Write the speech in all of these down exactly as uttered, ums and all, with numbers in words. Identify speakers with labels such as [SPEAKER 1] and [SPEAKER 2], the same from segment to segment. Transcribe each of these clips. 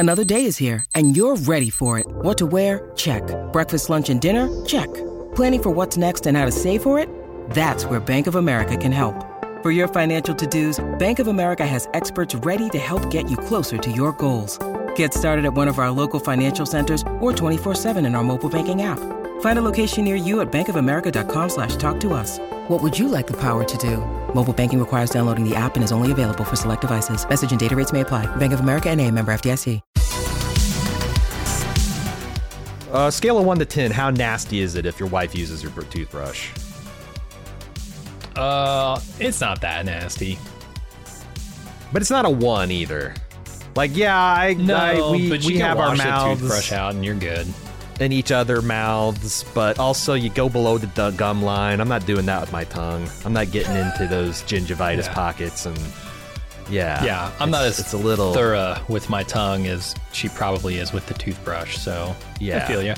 [SPEAKER 1] Another day is here, and you're ready for it. What to wear? Check. Breakfast, lunch, and dinner? Check. Planning for what's next and how to save for it? That's where Bank of America can help. For your financial to-dos, Bank of America has experts ready to help get you closer to your goals. Get started at one of our local financial centers or twenty-four seven in our mobile banking app. Find a location near you at bankofamerica.com slash talk to us. What would you like the power to do? Mobile banking requires downloading the app and is only available for select devices. Message and data rates may apply. Bank of America N A, member F D I C.
[SPEAKER 2] Uh, scale of one to ten, how nasty is it if your wife uses your toothbrush?
[SPEAKER 3] Uh, it's not that nasty.
[SPEAKER 2] But it's not a one either. Like, yeah, I,
[SPEAKER 3] no,
[SPEAKER 2] I we,
[SPEAKER 3] but
[SPEAKER 2] we
[SPEAKER 3] you
[SPEAKER 2] have
[SPEAKER 3] can
[SPEAKER 2] our
[SPEAKER 3] wash the
[SPEAKER 2] mouths
[SPEAKER 3] toothbrush out and you're good.
[SPEAKER 2] in each other mouths, but also you go below the d- gum line. I'm not doing that with my tongue. I'm not getting into those gingivitis
[SPEAKER 3] Yeah.
[SPEAKER 2] pockets and yeah.
[SPEAKER 3] Yeah, I'm not as
[SPEAKER 2] it's a little
[SPEAKER 3] thorough with my tongue as she probably is with the toothbrush, so
[SPEAKER 2] Yeah.
[SPEAKER 3] I feel you.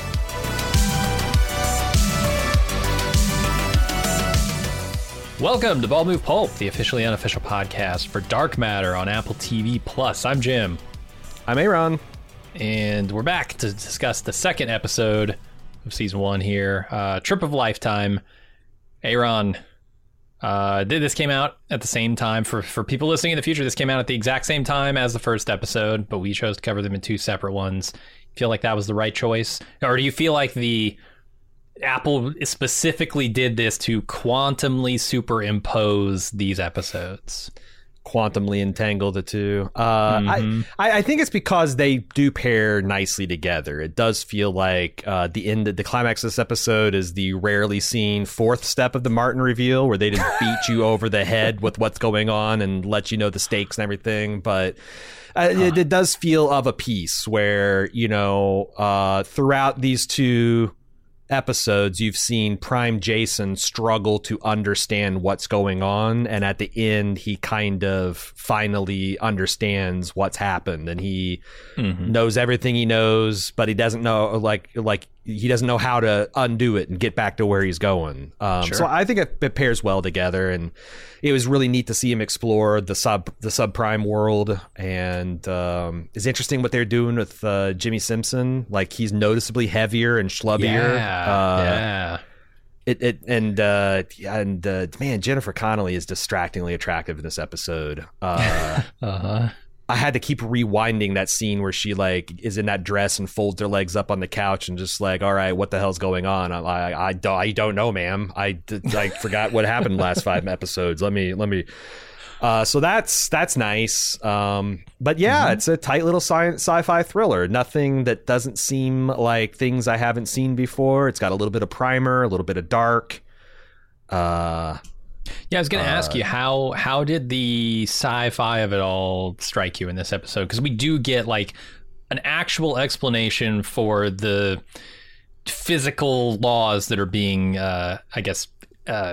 [SPEAKER 3] Welcome to Bald Move Pulp, the officially unofficial podcast for Dark Matter on Apple T V Plus. I'm Jim.
[SPEAKER 2] I'm Aaron.
[SPEAKER 3] And we're back to discuss the second episode of season one here, uh, Trip of a Lifetime. Aaron, uh, this came out at the same time. For, for people listening in the future, this came out at the exact same time as the first episode, but we chose to cover them in two separate ones. Feel like that was the right choice? Or do you feel like the Apple specifically did this to quantumly superimpose these episodes?
[SPEAKER 2] Quantumly entangle the two. Uh,
[SPEAKER 3] Mhm.
[SPEAKER 2] I, I I think it's because they do pair nicely together. It does feel like uh, the end, the climax of this episode is the rarely seen fourth step of the Martin reveal, where they just beat you over the head with what's going on and let you know the stakes and everything. But uh,
[SPEAKER 3] Huh.
[SPEAKER 2] it, it does feel of a piece where, you know, uh, throughout these two episodes, you've seen Prime Jason struggle to understand what's going on, and at the end he kind of finally understands what's happened, and he
[SPEAKER 3] Mm-hmm.
[SPEAKER 2] knows everything he knows, but he doesn't know like like he doesn't know how to undo it and get back to where he's going. Um,
[SPEAKER 3] Sure.
[SPEAKER 2] So I think it, it pairs well together, and it was really neat to see him explore the sub the subprime world. And um, it's interesting what they're doing with uh, Jimmy Simpson. Like, he's noticeably heavier and schlubbier.
[SPEAKER 3] Yeah,
[SPEAKER 2] Uh,
[SPEAKER 3] yeah.
[SPEAKER 2] It, it and uh, and uh, man, Jennifer Connelly is distractingly attractive in this episode. Uh,
[SPEAKER 3] Uh-huh.
[SPEAKER 2] I had to keep rewinding that scene where she like is in that dress and folds her legs up on the couch and just like, all right, what the hell's going on? I I, I, don't, I don't know, ma'am. I did, I forgot what happened last five episodes. Let me let me. Uh, so that's that's nice. Um, but yeah,
[SPEAKER 3] Mhm.
[SPEAKER 2] it's a tight little sci- sci-fi thriller. Nothing that doesn't seem like things I haven't seen before. It's got a little bit of primer, a little bit of dark. Uh,
[SPEAKER 3] Yeah, I was going to
[SPEAKER 2] Uh,
[SPEAKER 3] ask you, how how did the sci-fi of it all strike you in this episode? Because we do get like an actual explanation for the physical laws that are being, uh, I guess, uh,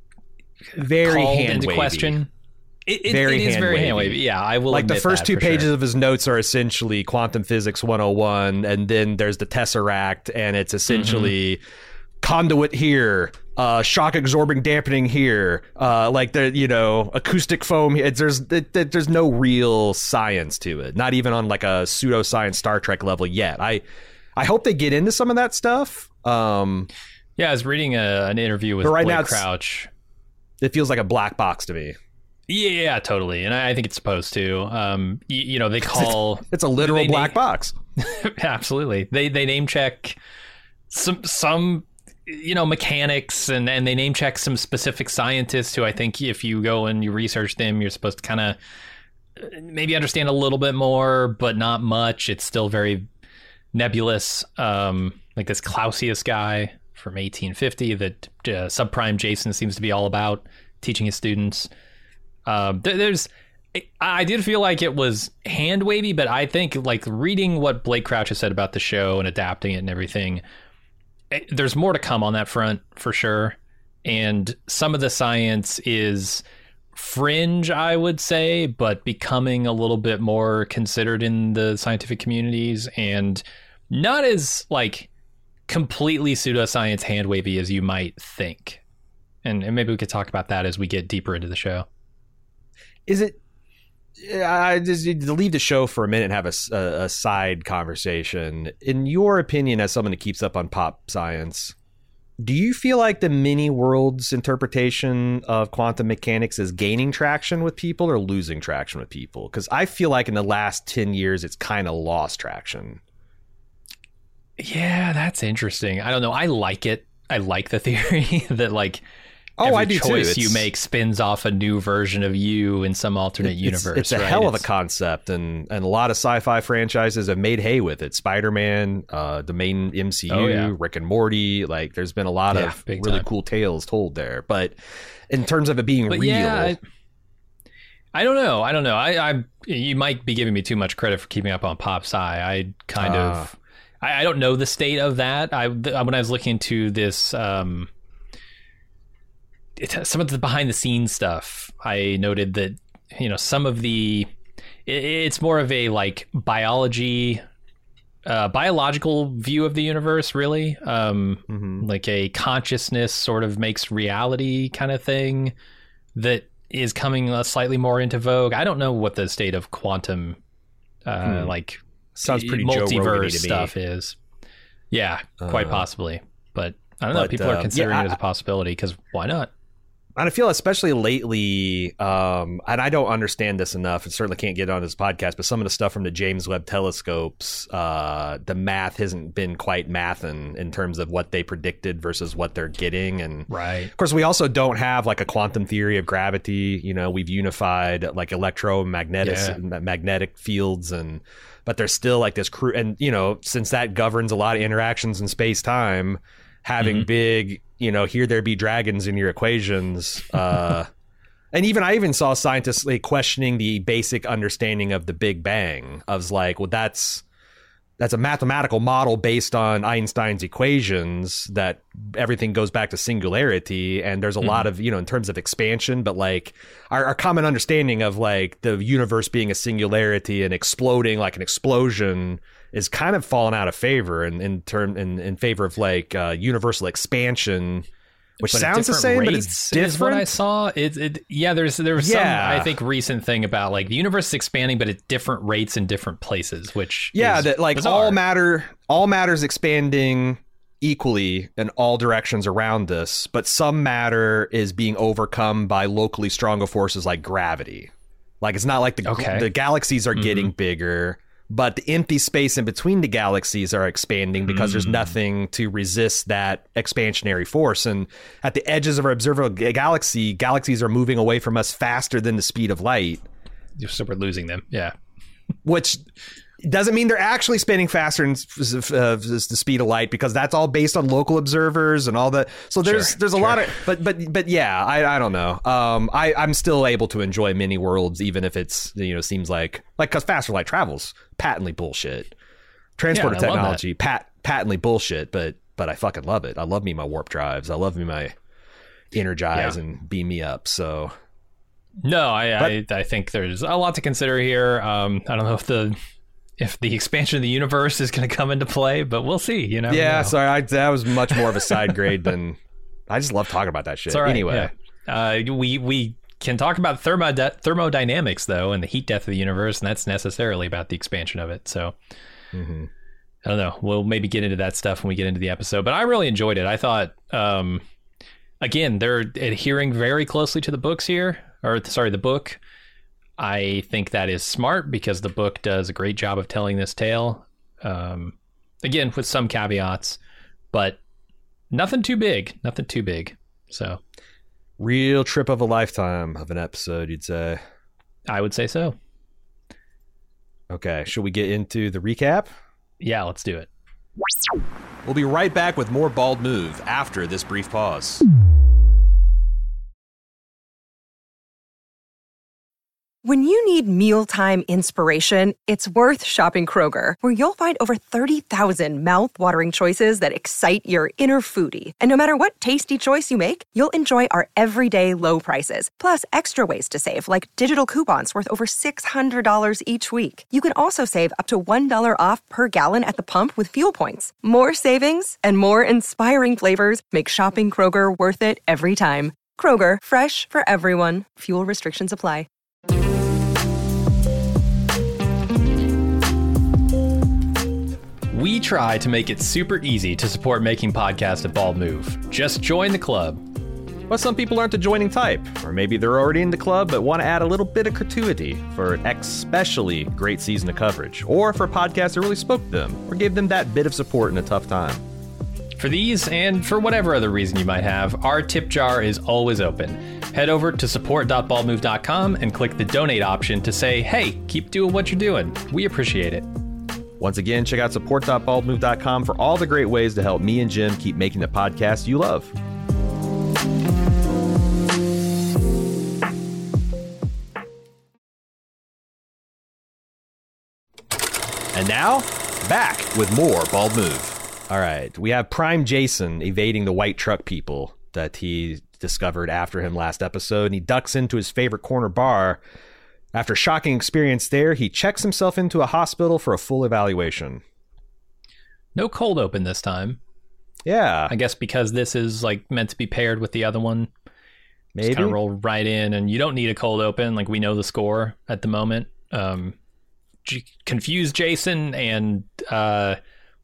[SPEAKER 2] very
[SPEAKER 3] called
[SPEAKER 2] hand
[SPEAKER 3] into question. It, it,
[SPEAKER 2] Very
[SPEAKER 3] it is very
[SPEAKER 2] hand-wavy.
[SPEAKER 3] hand wavy. Yeah, I will
[SPEAKER 2] like the
[SPEAKER 3] admit
[SPEAKER 2] first
[SPEAKER 3] that
[SPEAKER 2] two
[SPEAKER 3] for
[SPEAKER 2] pages
[SPEAKER 3] sure.
[SPEAKER 2] of his notes are essentially quantum physics one oh one, and then there's the Tesseract, and it's essentially
[SPEAKER 3] Mm-hmm.
[SPEAKER 2] conduit here, uh, shock absorbing dampening here, uh, like the you know acoustic foam. It's, there's it, it- there's no real science to it, not even on like a pseudoscience Star Trek level yet. I I hope they get into some of that stuff. Um,
[SPEAKER 3] Yeah, I was reading a, an interview with
[SPEAKER 2] But right
[SPEAKER 3] Blake
[SPEAKER 2] now it's-
[SPEAKER 3] Crouch.
[SPEAKER 2] it feels like a black box to me.
[SPEAKER 3] Yeah, totally, and I, I think it's supposed to. Um, you, you know, they call
[SPEAKER 2] It's a literal
[SPEAKER 3] They- they-
[SPEAKER 2] black box.
[SPEAKER 3] absolutely. They they name check some some you know mechanics and and they name check some specific scientists who I think if you go and you research them, you're supposed to kind of maybe understand a little bit more, but not much. It's still very nebulous. Um, like this Clausius guy from eighteen fifty that uh, subprime Jason seems to be all about teaching his students. Um, there, there's, I did feel like it was hand wavy, but I think like reading what Blake Crouch has said about the show and adapting it and everything, it, there's more to come on that front for sure. And some of the science is fringe, I would say, but becoming a little bit more considered in the scientific communities and not as like completely pseudoscience hand wavy as you might think. And, and maybe we could talk about that as we get deeper into the show.
[SPEAKER 2] Is it I just need to leave the show for a minute and have a, a, a side conversation. In your opinion, as someone who keeps up on pop science, do you feel like the mini worlds interpretation of quantum mechanics is gaining traction with people or losing traction with people? Because I feel like in the last ten years, it's kind of lost traction.
[SPEAKER 3] Yeah, that's interesting. I don't know. I like it. I like the theory that like
[SPEAKER 2] oh,
[SPEAKER 3] every
[SPEAKER 2] I do
[SPEAKER 3] choice
[SPEAKER 2] too.
[SPEAKER 3] you make spins off a new version of you in some alternate
[SPEAKER 2] it's,
[SPEAKER 3] universe.
[SPEAKER 2] It's a
[SPEAKER 3] right?
[SPEAKER 2] hell of
[SPEAKER 3] it's,
[SPEAKER 2] a concept, and, and a lot of sci-fi franchises have made hay with it. Spider-Man, uh, the main M C U,
[SPEAKER 3] oh, yeah.
[SPEAKER 2] Rick and Morty. Like, there's been a lot
[SPEAKER 3] yeah,
[SPEAKER 2] of really
[SPEAKER 3] time.
[SPEAKER 2] cool tales told there. But in terms of it being
[SPEAKER 3] but
[SPEAKER 2] real,
[SPEAKER 3] yeah, I, I don't know. I don't know. I, I you might be giving me too much credit for keeping up on pop sci. I kind uh, of. I don't know the state of that. I when I was looking into this, um, it, some of the behind the scenes stuff, I noted that you know some of the it, it's more of a like biology, uh, biological view of the universe, really, um, mm-hmm. like a consciousness sort of makes reality kind of thing that is coming uh, slightly more into vogue. I don't know what the state of quantum, uh, hmm. like.
[SPEAKER 2] Sounds pretty
[SPEAKER 3] multiverse
[SPEAKER 2] Joe
[SPEAKER 3] stuff is. Yeah, quite uh, possibly. But I don't
[SPEAKER 2] but,
[SPEAKER 3] know. People
[SPEAKER 2] uh,
[SPEAKER 3] are considering
[SPEAKER 2] yeah,
[SPEAKER 3] it as a possibility because why not?
[SPEAKER 2] And I feel especially lately, um, and I don't understand this enough, and certainly can't get on this podcast, but some of the stuff from the James Webb telescopes, uh, the math hasn't been quite mathin' in terms of what they predicted versus what they're getting. And
[SPEAKER 3] right.
[SPEAKER 2] of course, we also don't have like a quantum theory of gravity. You know, we've unified like electromagnetic yeah. magnetic fields, and but there's still like this crew. And, you know, since that governs a lot of interactions in space time, having mm-hmm. big, you know, here there be dragons in your equations. Uh, and even I even saw scientists like questioning the basic understanding of the Big Bang. I was like, well, that's that's a mathematical model based on Einstein's equations that everything goes back to singularity. And there's a mm-hmm. lot of, you know, in terms of expansion, but like our, our common understanding of like the universe being a singularity and exploding like an explosion is kind of fallen out of favor in, in term in, in favor of like uh, universal expansion, which
[SPEAKER 3] but
[SPEAKER 2] sounds the same, but it's different.
[SPEAKER 3] Is what I saw. It, it yeah. There's there was
[SPEAKER 2] yeah.
[SPEAKER 3] some I think recent thing about like the universe is expanding, but at different rates in different places. Which
[SPEAKER 2] yeah,
[SPEAKER 3] is
[SPEAKER 2] that like
[SPEAKER 3] bizarre.
[SPEAKER 2] all matter all matter's expanding equally in all directions around us, but some matter is being overcome by locally stronger forces like gravity. Like it's not like the
[SPEAKER 3] okay.
[SPEAKER 2] the galaxies are mm-hmm. getting bigger, but the empty space in between the galaxies are expanding because mm. there's nothing to resist that expansionary force. And at the edges of our observable galaxy, galaxies are moving away from us faster than the speed of light.
[SPEAKER 3] So we're losing them. Yeah.
[SPEAKER 2] Which doesn't mean they're actually spinning faster than uh, the speed of light, because that's all based on local observers and all that. So there's
[SPEAKER 3] sure,
[SPEAKER 2] there's a
[SPEAKER 3] sure.
[SPEAKER 2] lot of but but but yeah, I, I don't know. Um, I I'm still able to enjoy mini worlds even if it's, you know, seems like like because faster light travels patently bullshit. Transporter
[SPEAKER 3] yeah,
[SPEAKER 2] technology pat patently bullshit, but but I fucking love it. I love me my warp drives. I love me my energize yeah. and beam me up. So
[SPEAKER 3] no, I,
[SPEAKER 2] but,
[SPEAKER 3] I I think there's a lot to consider here. Um, I don't know if the if the expansion of the universe is going to come into play, but we'll see. You know.
[SPEAKER 2] Yeah,
[SPEAKER 3] know.
[SPEAKER 2] sorry, I, that was much more of a side grade than I just love talking about that shit.
[SPEAKER 3] Right,
[SPEAKER 2] anyway,
[SPEAKER 3] yeah. uh, we we can talk about thermode- thermodynamics though, and the heat death of the universe, and that's necessarily about the expansion of it. So. Mm-hmm. I don't know. We'll maybe get into that stuff when we get into the episode, but I really enjoyed it. I thought, um, again, they're adhering very closely to the books here, or sorry, the book. I think that is smart because the book does a great job of telling this tale. Um, again, with some caveats, but nothing too big, nothing too big. So
[SPEAKER 2] real trip of a lifetime of an episode, you'd say.
[SPEAKER 3] I would say so.
[SPEAKER 2] Okay. Should we get into the recap?
[SPEAKER 3] Yeah, let's do it.
[SPEAKER 2] We'll be right back with more Bald Move after this brief pause.
[SPEAKER 4] When you need mealtime inspiration, it's worth shopping Kroger, where you'll find over thirty thousand mouth-watering choices that excite your inner foodie. And no matter what tasty choice you make, you'll enjoy our everyday low prices, plus extra ways to save, like digital coupons worth over six hundred dollars each week. You can also save up to one dollar off per gallon at the pump with fuel points. More savings and more inspiring flavors make shopping Kroger worth it every time. Kroger, fresh for everyone. Fuel restrictions apply.
[SPEAKER 3] try to make it super easy to support Making Podcasts at Bald Move. Just join the club.
[SPEAKER 2] But some people aren't the joining type, or maybe they're already in the club but want to add a little bit of gratuity for an especially great season of coverage, or for a podcast that really spoke to them, or gave them that bit of support in a tough time.
[SPEAKER 3] For these, and for whatever other reason you might have, our tip jar is always open. Head over to support dot bald move dot com and click the donate option to say, hey, keep doing what you're doing. We appreciate it.
[SPEAKER 2] Once again, check out support dot bald move dot com for all the great ways to help me and Jim keep making the podcast you love. And now, back with more Bald Move. All right, we have Prime Jason evading the white truck people that he discovered after him last episode, and he ducks into his favorite corner bar. After a shocking experience there, he checks himself into a hospital for a full evaluation.
[SPEAKER 3] No cold open this time.
[SPEAKER 2] Yeah.
[SPEAKER 3] I guess because this is like meant to be paired with the other one.
[SPEAKER 2] Maybe.
[SPEAKER 3] Just kind of roll right in, and you don't need a cold open. Like, we know the score at the moment. Um, confuse Jason and... Uh,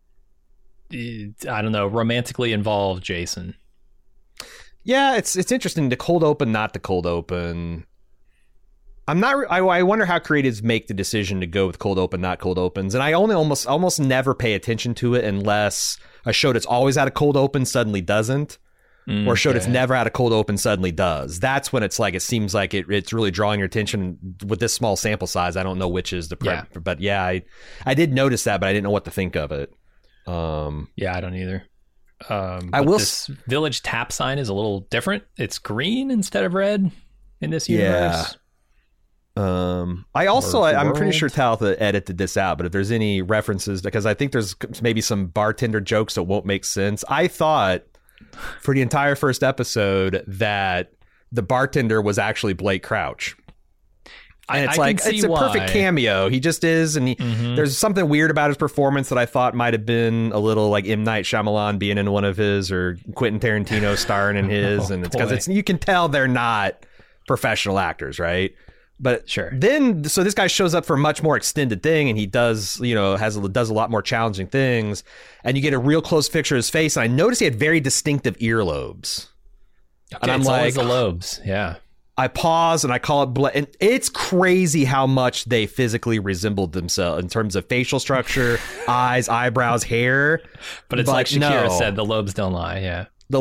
[SPEAKER 3] I don't know, romantically involved Jason.
[SPEAKER 2] Yeah, it's it's interesting. The cold open, not the cold open. I'm not. I, I wonder how creatives make the decision to go with cold open, not cold opens. And I only almost almost never pay attention to it unless a show that's always had a cold open suddenly doesn't, mm, or a show okay. that's never had a cold open suddenly does. That's when it's like it seems like it, it's really drawing your attention. With this small sample size, I don't know which is the prep, yeah. but yeah, I I did notice that, but I didn't know what to think of it. Um,
[SPEAKER 3] yeah, I don't either. Um,
[SPEAKER 2] I will.
[SPEAKER 3] This village tap sign is a little different. It's green instead of red in this universe.
[SPEAKER 2] Yeah. Um, I also, I, I'm pretty sure Talitha edited this out, but if there's any references, because I think there's maybe some bartender jokes that won't make sense. I thought for the entire first episode that the bartender was actually Blake Crouch. And it's I like, it's a why. perfect cameo. He just is. And he, mm-hmm. there's something weird about his performance that I thought might have been a little like M. Night Shyamalan being in one of his, or Quentin Tarantino starring in his. oh, and it's because it's, you can tell they're not professional actors, right? But
[SPEAKER 3] sure.
[SPEAKER 2] Then, so this guy shows up for a much more extended thing, and he does, you know, has does a lot more challenging things. And you get a real close picture of his face. And I noticed he had very distinctive earlobes.
[SPEAKER 3] Okay,
[SPEAKER 2] and I'm
[SPEAKER 3] it's
[SPEAKER 2] like,
[SPEAKER 3] always the lobes. Yeah.
[SPEAKER 2] I pause and I call it, bla- and it's crazy how much they physically resembled themselves in terms of facial structure, eyes, eyebrows, hair.
[SPEAKER 3] But it's but like Shakira no. said, the lobes don't lie. Yeah.
[SPEAKER 2] The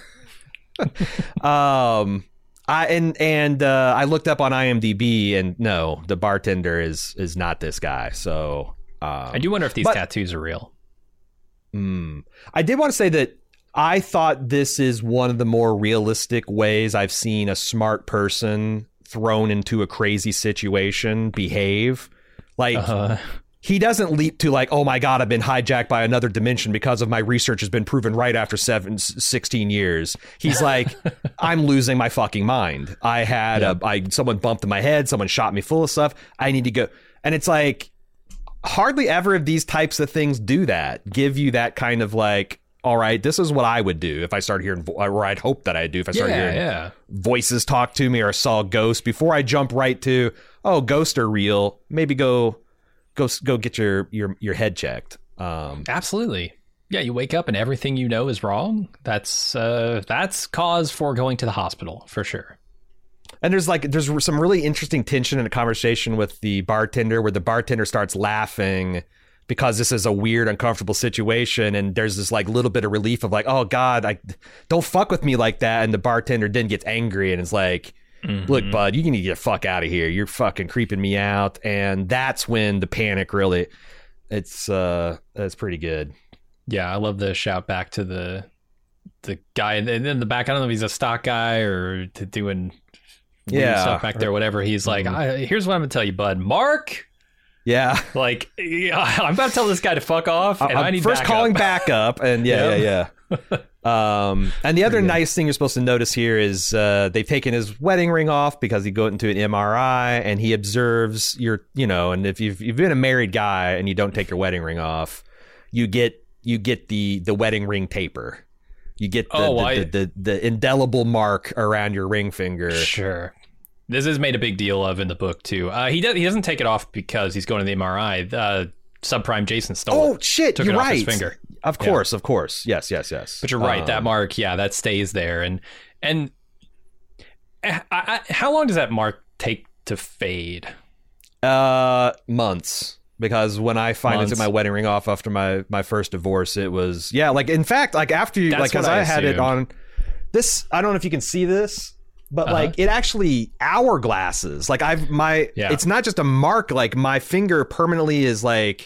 [SPEAKER 2] um, I and and uh, I looked up on IMDb, and no, the bartender is is not this guy. So um,
[SPEAKER 3] I do wonder if these but, tattoos are real.
[SPEAKER 2] Mm, I did want to say that I thought this is one of the more realistic ways I've seen a smart person thrown into a crazy situation behave. Like, uh-huh. he doesn't leap to like, oh my God, I've been hijacked by another dimension because of my research has been proven right after seven, sixteen years. He's like, I'm losing my fucking mind. I had yep. a, I, someone bumped in my head. Someone shot me full of stuff. I need to go. And it's like, hardly ever of these types of things do that. Give you that kind of like, all right, this is what I would do if I started hearing, vo- or I'd hope that I do if I started
[SPEAKER 3] yeah,
[SPEAKER 2] hearing
[SPEAKER 3] yeah.
[SPEAKER 2] voices talk to me or saw ghosts. Before I jump right to, oh, ghosts are real. Maybe go, go, go get your your your head checked. Um,
[SPEAKER 3] Absolutely, yeah. You wake up and everything you know is wrong. That's uh, that's cause for going to the hospital for sure.
[SPEAKER 2] And there's like there's some really interesting tension in a conversation with the bartender, where the bartender starts laughing because this is a weird, uncomfortable situation. And there's this like little bit of relief of like, oh God, I don't fuck with me like that. And the bartender then gets angry and is like, mm-hmm. look, bud, you need to get the fuck out of here. You're fucking creeping me out. And that's when the panic really, it's, uh, it's pretty good.
[SPEAKER 3] Yeah. I love the shout back to the, the guy in the back. I don't know if he's a stock guy or to doing
[SPEAKER 2] yeah
[SPEAKER 3] stuff back there, whatever. He's like, mm-hmm. I, here's what I'm gonna tell you, bud. Mark.
[SPEAKER 2] Yeah,
[SPEAKER 3] like I'm about to tell this guy to fuck off, and
[SPEAKER 2] I'm
[SPEAKER 3] I need
[SPEAKER 2] first
[SPEAKER 3] back
[SPEAKER 2] calling
[SPEAKER 3] up.
[SPEAKER 2] back up, and yeah, yeah, yeah. Um, and the other Pretty nice good. thing you're supposed to notice here is uh, they've taken his wedding ring off because he go into an M R I, and he observes your, you know, and if you've you've been a married guy and you don't take your wedding ring off, you get you get the the wedding ring taper. You get the,
[SPEAKER 3] oh,
[SPEAKER 2] the,
[SPEAKER 3] I,
[SPEAKER 2] the, the, the indelible mark around your ring finger.
[SPEAKER 3] Sure. This is made a big deal of in the book too. Uh, he does, he doesn't take it off because he's going to the M R I. Uh, Subprime Jason stole
[SPEAKER 2] oh,
[SPEAKER 3] it.
[SPEAKER 2] Oh shit!
[SPEAKER 3] Took
[SPEAKER 2] you're
[SPEAKER 3] it
[SPEAKER 2] right.
[SPEAKER 3] off his finger.
[SPEAKER 2] Of course, yeah. of course. Yes, yes, yes.
[SPEAKER 3] But you're right.
[SPEAKER 2] Um,
[SPEAKER 3] that mark, yeah, that stays there. And and I, I, how long does that mark take to fade?
[SPEAKER 2] Uh, months. Because when I finally
[SPEAKER 3] Months.
[SPEAKER 2] took my wedding ring off after my, my first divorce, it was yeah. Like in fact, like after you,
[SPEAKER 3] That's
[SPEAKER 2] like because
[SPEAKER 3] what I
[SPEAKER 2] I had it
[SPEAKER 3] assumed.
[SPEAKER 2] on this. I don't know if you can see this, but
[SPEAKER 3] Uh-huh.
[SPEAKER 2] like it actually hourglasses. Like I've my.
[SPEAKER 3] Yeah.
[SPEAKER 2] It's not just a mark. Like my finger permanently is like,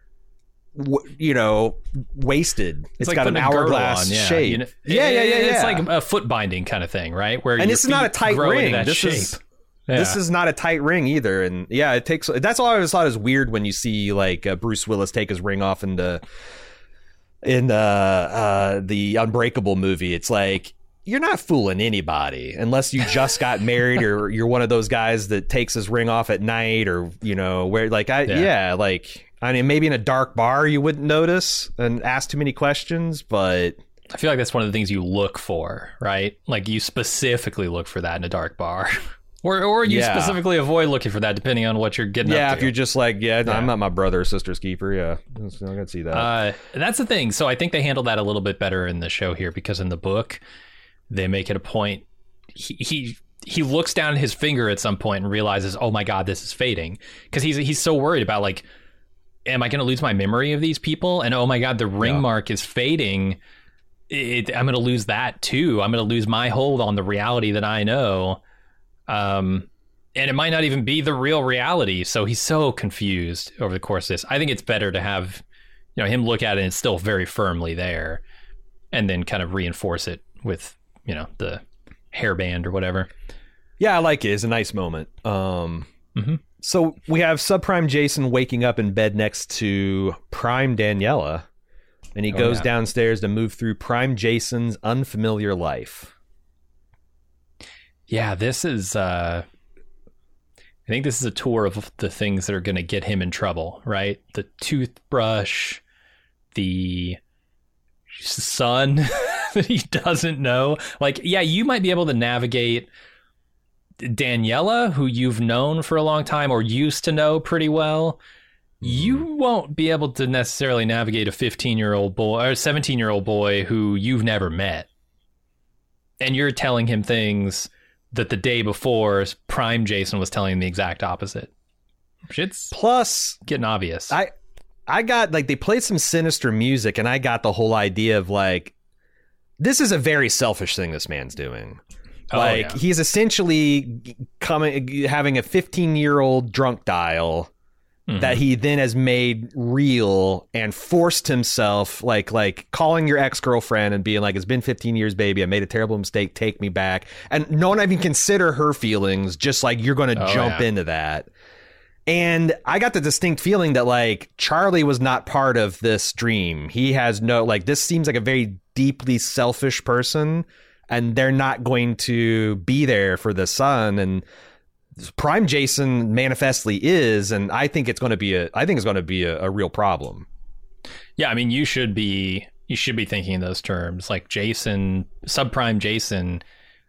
[SPEAKER 2] w- you know, wasted.
[SPEAKER 3] It's,
[SPEAKER 2] it's
[SPEAKER 3] like
[SPEAKER 2] got an
[SPEAKER 3] putting a girdle
[SPEAKER 2] hourglass
[SPEAKER 3] on, yeah.
[SPEAKER 2] shape.
[SPEAKER 3] You know,
[SPEAKER 2] yeah, yeah, yeah, yeah.
[SPEAKER 3] It's like a foot binding kind of thing, right? Where
[SPEAKER 2] and
[SPEAKER 3] your
[SPEAKER 2] this is not a
[SPEAKER 3] feet
[SPEAKER 2] tight
[SPEAKER 3] grow into
[SPEAKER 2] ring.
[SPEAKER 3] that
[SPEAKER 2] This
[SPEAKER 3] shape.
[SPEAKER 2] is.
[SPEAKER 3] Yeah.
[SPEAKER 2] This is not a tight ring either, and yeah, it takes. That's why I always thought it was weird when you see like uh, Bruce Willis take his ring off in the in uh, uh, the Unbreakable movie. It's like you're not fooling anybody unless you just got married or you're one of those guys that takes his ring off at night or you know where like I
[SPEAKER 3] Yeah.
[SPEAKER 2] yeah, like I mean maybe in a dark bar you wouldn't notice and ask too many questions, but.
[SPEAKER 3] I feel like that's one of the things you look for, right? Like you specifically look for that in a dark bar. Or or you
[SPEAKER 2] Yeah.
[SPEAKER 3] specifically avoid looking for that depending on what you're getting
[SPEAKER 2] Yeah,
[SPEAKER 3] up to.
[SPEAKER 2] if you're just like, yeah,
[SPEAKER 3] Yeah.
[SPEAKER 2] I'm not my brother or sister's keeper. Yeah, I can see that.
[SPEAKER 3] Uh, that's the thing. So I think they handled that a little bit better in the show here because in the book, they make it a point. He he, he looks down at his finger at some point and realizes, oh my God, this is fading. Because he's, he's so worried about like, am I going to lose my memory of these people? And oh my God, the ring
[SPEAKER 2] Yeah.
[SPEAKER 3] mark is fading. It, I'm going to lose that too. I'm going to lose my hold on the reality that I know. Um, and it might not even be the real reality. So he's so confused over the course of this. I think it's better to have, you know, him look at it and it's still very firmly there and then kind of reinforce it with, you know, the hairband or whatever.
[SPEAKER 2] Yeah, I like it. It's a nice moment. Um,
[SPEAKER 3] Mhm.
[SPEAKER 2] So we have Subprime Jason waking up in bed next to Prime Daniela, and he
[SPEAKER 3] Oh,
[SPEAKER 2] goes
[SPEAKER 3] yeah.
[SPEAKER 2] downstairs to move through Prime Jason's unfamiliar life.
[SPEAKER 3] Yeah, this is, uh, I think this is a tour of the things that are going to get him in trouble, right? The toothbrush, the son that he doesn't know. Like, yeah, you might be able to navigate Daniela, who you've known for a long time or used to know pretty well. You won't be able to necessarily navigate a fifteen-year-old boy or seventeen-year-old boy who you've never met. And you're telling him things that the day before Prime Jason was telling him the exact opposite. Shit's
[SPEAKER 2] Plus,
[SPEAKER 3] getting obvious.
[SPEAKER 2] I I got like they played some sinister music, and I got the whole idea of like this is a very selfish thing this man's doing.
[SPEAKER 3] Oh,
[SPEAKER 2] Like
[SPEAKER 3] yeah.
[SPEAKER 2] he's essentially coming having a fifteen year old drunk dial
[SPEAKER 3] Mhm.
[SPEAKER 2] that he then has made real and forced himself like like calling your ex-girlfriend and being like, it's been fifteen years, baby, I made a terrible mistake, take me back, and no one even consider her feelings, just like you're gonna
[SPEAKER 3] Oh,
[SPEAKER 2] jump
[SPEAKER 3] yeah.
[SPEAKER 2] into that. And I got the distinct feeling that like Charlie was not part of this dream. He has no like this seems like a very deeply selfish person, and they're not going to be there for the son. And Prime Jason manifestly is, and I think it's going to be a I think it's going to be a, a real problem.
[SPEAKER 3] Yeah, I mean, you should be you should be thinking in those terms, like Jason, subprime Jason.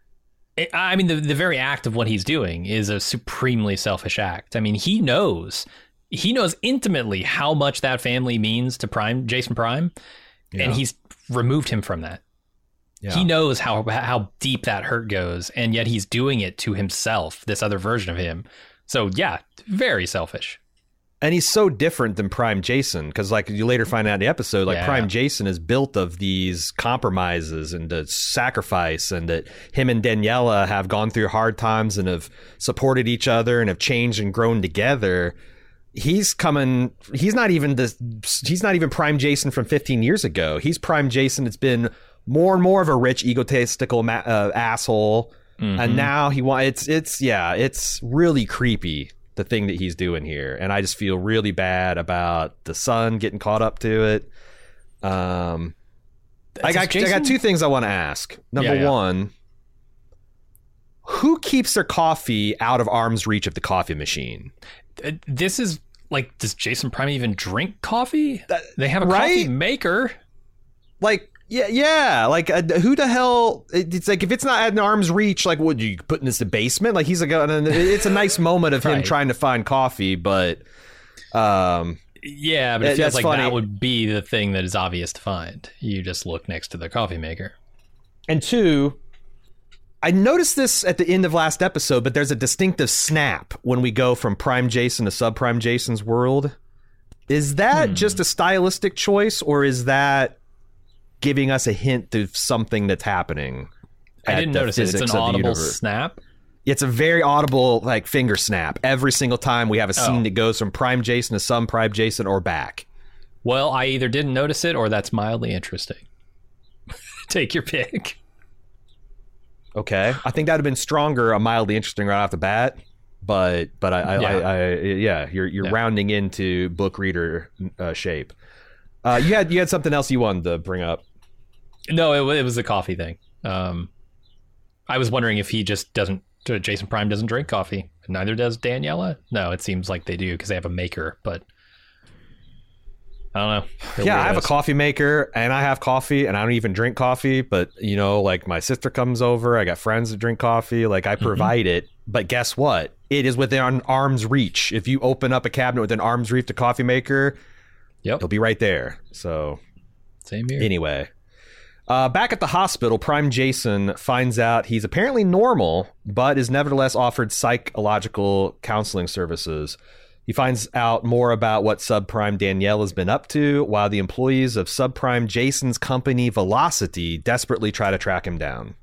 [SPEAKER 3] I I mean, the the very act of what he's doing is a supremely selfish act. I mean, he knows he knows intimately how much that family means to Prime Jason Prime,
[SPEAKER 2] Yeah.
[SPEAKER 3] and he's removed him from that.
[SPEAKER 2] Yeah.
[SPEAKER 3] He knows how how deep that hurt goes, and yet he's doing it to himself, this other version of him. So yeah, very selfish.
[SPEAKER 2] And he's so different than Prime Jason, because like you later find out in the episode, like
[SPEAKER 3] Yeah.
[SPEAKER 2] Prime Jason is built of these compromises and the sacrifice, and that him and Daniela have gone through hard times and have supported each other and have changed and grown together. He's coming. He's not even this. He's not even Prime Jason from fifteen years ago. He's Prime Jason. It's been more and more of a rich, egotistical ma- uh, asshole,
[SPEAKER 3] Mhm.
[SPEAKER 2] and now he wants. It's it's yeah. It's really creepy, the thing that he's doing here, and I just feel really bad about the son getting caught up to it. Um, I
[SPEAKER 3] Does
[SPEAKER 2] got I
[SPEAKER 3] Jason-
[SPEAKER 2] got two things I want to ask. Number
[SPEAKER 3] Yeah, yeah.
[SPEAKER 2] one, who keeps their coffee out of arm's reach of the coffee machine?
[SPEAKER 3] Uh, This is like, does Jason Prime even drink coffee?
[SPEAKER 2] That-
[SPEAKER 3] They have a
[SPEAKER 2] right?
[SPEAKER 3] coffee maker.
[SPEAKER 2] Like, yeah, yeah. Like, uh, who the hell? it- It's like if it's not at an arm's reach, like, would you put in this the basement? Like, he's like, uh, it's a nice moment of him
[SPEAKER 3] Right.
[SPEAKER 2] trying to find coffee, but, um,
[SPEAKER 3] Yeah, but it
[SPEAKER 2] Yeah,
[SPEAKER 3] feels
[SPEAKER 2] that's
[SPEAKER 3] like
[SPEAKER 2] funny.
[SPEAKER 3] that would be the thing that is obvious to find. You just look next to the coffee maker.
[SPEAKER 2] And two, I noticed this at the end of last episode, but there's a distinctive snap when we go from Prime Jason to Subprime Jason's world. Is that
[SPEAKER 3] Hmm.
[SPEAKER 2] just a stylistic choice, or is that giving us a hint of something that's happening?
[SPEAKER 3] I
[SPEAKER 2] at
[SPEAKER 3] didn't
[SPEAKER 2] the
[SPEAKER 3] notice it. It's
[SPEAKER 2] physics
[SPEAKER 3] an
[SPEAKER 2] of the
[SPEAKER 3] audible
[SPEAKER 2] universe?
[SPEAKER 3] snap.
[SPEAKER 2] It's a very audible like finger snap. Every single time we have a scene
[SPEAKER 3] Oh.
[SPEAKER 2] that goes from Prime Jason to some Prime Jason or back.
[SPEAKER 3] Well, I either didn't notice it or that's mildly interesting. Take your pick.
[SPEAKER 2] Okay, I think that'd have been stronger, a mildly interesting right off the bat. But but I, I,
[SPEAKER 3] Yeah.
[SPEAKER 2] I, I yeah, you're you're
[SPEAKER 3] Yeah.
[SPEAKER 2] rounding into book reader uh, shape. Uh, you had you had something else you wanted to bring up.
[SPEAKER 3] No, it, wa- it was the coffee thing. Um, I was wondering if he just doesn't. uh, Jason Prime doesn't drink coffee. Neither does Daniela. No, it seems like they do because they have a maker. But I don't know. They're
[SPEAKER 2] Yeah, I have a
[SPEAKER 3] weirdos.
[SPEAKER 2] coffee maker and I have coffee and I don't even drink coffee, but you know, like my sister comes over, I got friends that drink coffee, like I provide it, but guess what? It is within arm's reach. If you open up a cabinet within arm's reach to coffee maker,
[SPEAKER 3] Yep.
[SPEAKER 2] it'll be right there. So
[SPEAKER 3] Same here.
[SPEAKER 2] anyway, uh, back at the hospital, Prime Jason finds out he's apparently normal, but is nevertheless offered psychological counseling services. He finds out more about what Subprime Danielle has been up to, while the employees of Subprime Jason's company, Velocity, desperately try to track him down.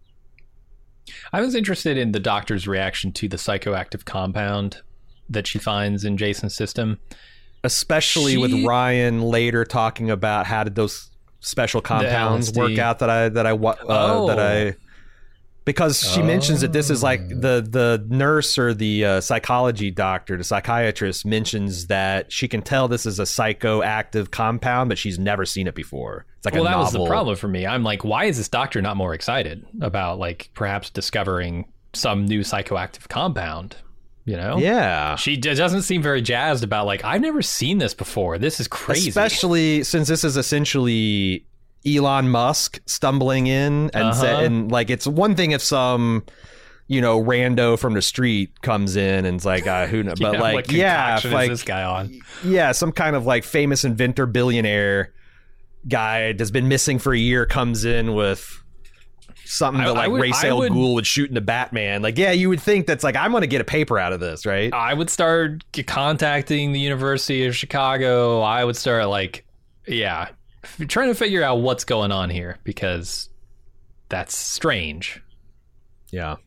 [SPEAKER 3] I was interested in the doctor's reaction to the psychoactive compound that she finds in Jason's system.
[SPEAKER 2] Especially
[SPEAKER 3] She-
[SPEAKER 2] with Ryan later talking about how did those special compounds
[SPEAKER 3] L S D.
[SPEAKER 2] work out that I that I wa- uh,
[SPEAKER 3] Oh.
[SPEAKER 2] that I because she mentions that this is like the the nurse or the uh, psychology doctor, the psychiatrist mentions that she can tell this is a psychoactive compound, but she's never seen it before. It's like
[SPEAKER 3] Well,
[SPEAKER 2] a
[SPEAKER 3] that was
[SPEAKER 2] novel.
[SPEAKER 3] the problem for me. I'm like, why is this doctor not more excited about like perhaps discovering some new psychoactive compound? You know?
[SPEAKER 2] Yeah.
[SPEAKER 3] She d- doesn't seem very jazzed about like, I've never seen this before. This is crazy.
[SPEAKER 2] Especially since this is essentially Elon Musk stumbling in and
[SPEAKER 3] Uh-huh.
[SPEAKER 2] sa- and like it's one thing if some you know rando from the street comes in and it's like uh, who knows, but
[SPEAKER 3] Yeah,
[SPEAKER 2] like
[SPEAKER 3] what
[SPEAKER 2] yeah,
[SPEAKER 3] concoction
[SPEAKER 2] if,
[SPEAKER 3] is
[SPEAKER 2] like
[SPEAKER 3] this guy on?
[SPEAKER 2] yeah, some kind of like famous inventor billionaire guy that's been missing for a year comes in with something
[SPEAKER 3] I-
[SPEAKER 2] that
[SPEAKER 3] I
[SPEAKER 2] like
[SPEAKER 3] would-
[SPEAKER 2] Ra's
[SPEAKER 3] I
[SPEAKER 2] al
[SPEAKER 3] would-
[SPEAKER 2] Ghul would shoot into Batman. Like yeah, you would think that's like I'm gonna get a paper out of this, right?
[SPEAKER 3] I would start c- contacting the University of Chicago. I would start like, yeah, f- trying to figure out what's going on here because that's strange.
[SPEAKER 2] Yeah.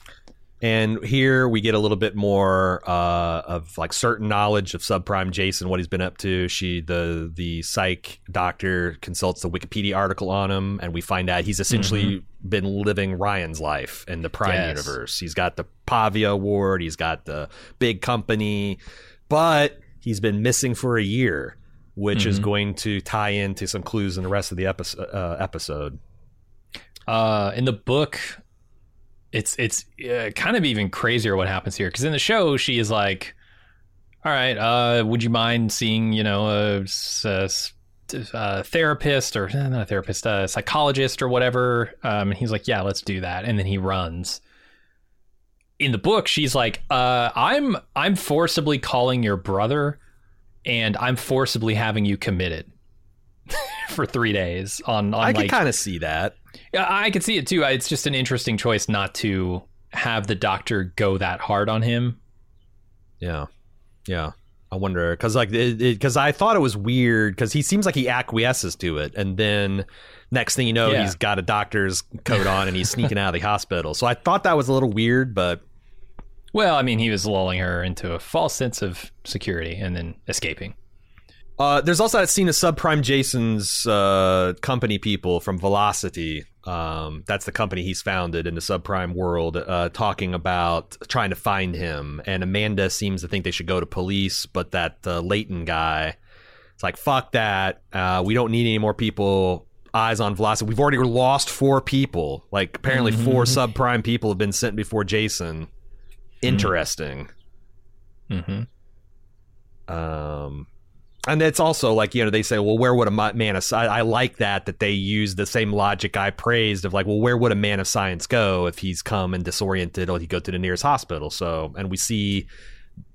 [SPEAKER 2] And here we get a little bit more uh, of like certain knowledge of Subprime Jason, what he's been up to. She, the the psych doctor, consults the Wikipedia article on him, and we find out he's essentially been living Ryan's life in the Prime
[SPEAKER 3] Yes.
[SPEAKER 2] universe. He's got the Pavia Award, he's got the big company, but he's been missing for a year, which is going to tie into some clues in the rest of the episode. Uh, episode.
[SPEAKER 3] Uh, in the book, it's it's uh, kind of even crazier what happens here because in the show she is like, all right, uh, would you mind seeing you know a, s- a s- a therapist or eh, not a therapist, a psychologist or whatever? Um, and he's like, yeah, let's do that, and then he runs. In the book, she's like, uh, I'm I'm forcibly calling your brother, and I'm forcibly having you committed for three days on on
[SPEAKER 2] I
[SPEAKER 3] like
[SPEAKER 2] can kind of see that.
[SPEAKER 3] yeah, I could see it too. It's just an interesting choice not to have the doctor go that hard on him.
[SPEAKER 2] Yeah, yeah. I wonder because like because I thought it was weird because he seems like he acquiesces to it, and then next thing you know,
[SPEAKER 3] Yeah.
[SPEAKER 2] he's got a doctor's coat on and he's sneaking out of the hospital. So I thought that was a little weird, but
[SPEAKER 3] Well, I mean, he was lulling her into a false sense of security and then escaping.
[SPEAKER 2] uh, there's also that scene of Subprime Jason's uh, company people from Velocity. Um, that's the company he's founded in the subprime world, uh, talking about trying to find him. And Amanda seems to think they should go to police, but that uh, Leighton guy, it's like, fuck that. Uh, we don't need any more people, eyes on Velocity. We've already lost four people. Like, apparently four subprime people have been sent before Jason. Interesting.
[SPEAKER 3] Mm-hmm.
[SPEAKER 2] Um, and it's also like, you know, they say, well, where would a ma- man of science? I like that, that they use the same logic I praised of like, well, where would a man of science go if he's come and disoriented or he go to the nearest hospital? So, and we see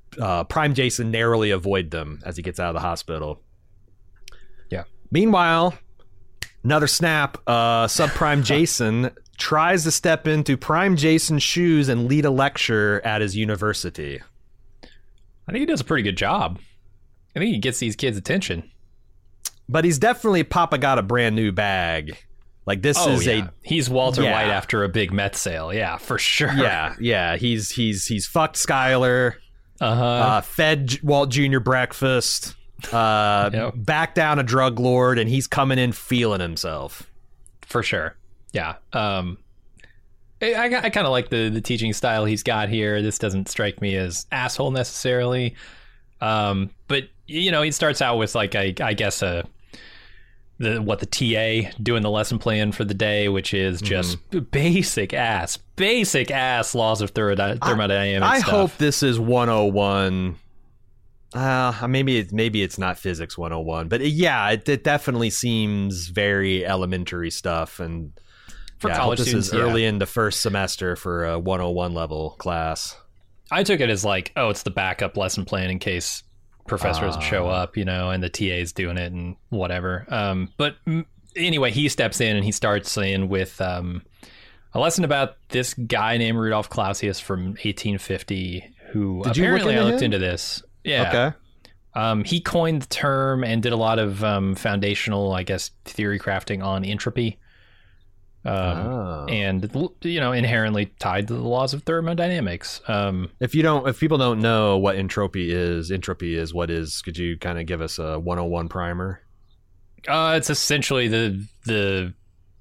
[SPEAKER 2] uh, Prime Jason narrowly avoid them as he gets out of the hospital.
[SPEAKER 3] Yeah.
[SPEAKER 2] Meanwhile, another snap. Uh, Subprime Jason tries to step into Prime Jason's shoes and lead a lecture at his university.
[SPEAKER 3] I think he does a pretty good job. I think he gets these kids' attention.
[SPEAKER 2] But he's definitely Papa got a brand new bag. Like this
[SPEAKER 3] oh,
[SPEAKER 2] is
[SPEAKER 3] yeah.
[SPEAKER 2] a
[SPEAKER 3] he's Walter
[SPEAKER 2] yeah.
[SPEAKER 3] White after a big meth sale. Yeah, for sure.
[SPEAKER 2] Yeah, yeah. He's he's he's fucked Skyler.
[SPEAKER 3] Uh-huh.
[SPEAKER 2] Uh, fed Walt Junior breakfast. Uh,
[SPEAKER 3] yep.
[SPEAKER 2] Back down a drug lord, and he's coming in feeling himself.
[SPEAKER 3] For sure. Yeah. Um, I, I, I kind of like the, the teaching style he's got here. This doesn't strike me as asshole necessarily. Um, but, you know, he starts out with, like, I, I guess, a, the what the T A doing the lesson plan for the day, which is just mm-hmm. basic ass, basic ass laws of thermody- thermodynamics
[SPEAKER 2] I, I
[SPEAKER 3] stuff.
[SPEAKER 2] hope this is one oh one. Uh, maybe it, maybe it's not physics one oh one, but it, yeah, it, it definitely seems very elementary stuff. And
[SPEAKER 3] for
[SPEAKER 2] yeah,
[SPEAKER 3] college
[SPEAKER 2] I hope this
[SPEAKER 3] students,
[SPEAKER 2] is early
[SPEAKER 3] yeah.
[SPEAKER 2] in the first semester for a one oh one level class.
[SPEAKER 3] I took it as like, oh, it's the backup lesson plan in case professor doesn't show
[SPEAKER 2] Uh.
[SPEAKER 3] up, you know, and the T A's doing it and whatever. Um, but mm, anyway, he steps in and he starts in with um, a lesson about this guy named Rudolf Clausius from eighteen fifty, who
[SPEAKER 2] Did you look
[SPEAKER 3] apparently
[SPEAKER 2] into
[SPEAKER 3] I looked
[SPEAKER 2] him?
[SPEAKER 3] into this. Yeah.
[SPEAKER 2] Okay.
[SPEAKER 3] Um, he coined the term and did a lot of um, foundational, I guess, theory crafting on entropy. Um,
[SPEAKER 2] Oh.
[SPEAKER 3] And, you know, inherently tied to the laws of thermodynamics. Um,
[SPEAKER 2] If you don't, if people don't know what entropy is, entropy is what is. Could you kind of give us a one oh one primer?
[SPEAKER 3] uh, it's essentially the, the,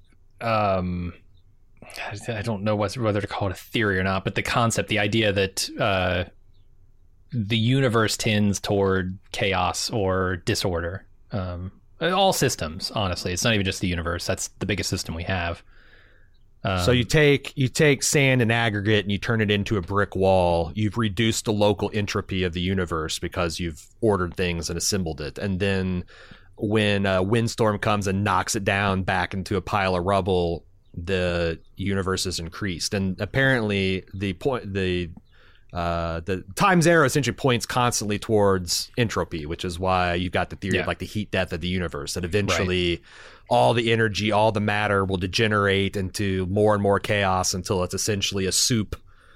[SPEAKER 3] um, I don't know what, whether to call it a theory or not, but the concept, the idea that, uh, the universe tends toward chaos or disorder. Um, all systems, honestly. It's not even just the universe. That's the biggest system we have. Um,
[SPEAKER 2] So you take you take sand and aggregate and you turn it into a brick wall. You've reduced the local entropy of the universe because you've ordered things and assembled it. And then when a windstorm comes and knocks it down back into a pile of rubble, the universe is increased. And apparently the point the uh, the time zero essentially points constantly towards entropy, which is why you've got the theory
[SPEAKER 3] Yeah.
[SPEAKER 2] of like the heat death of the universe, that eventually right. all the energy, all the matter will degenerate into more and more chaos until it's essentially a soup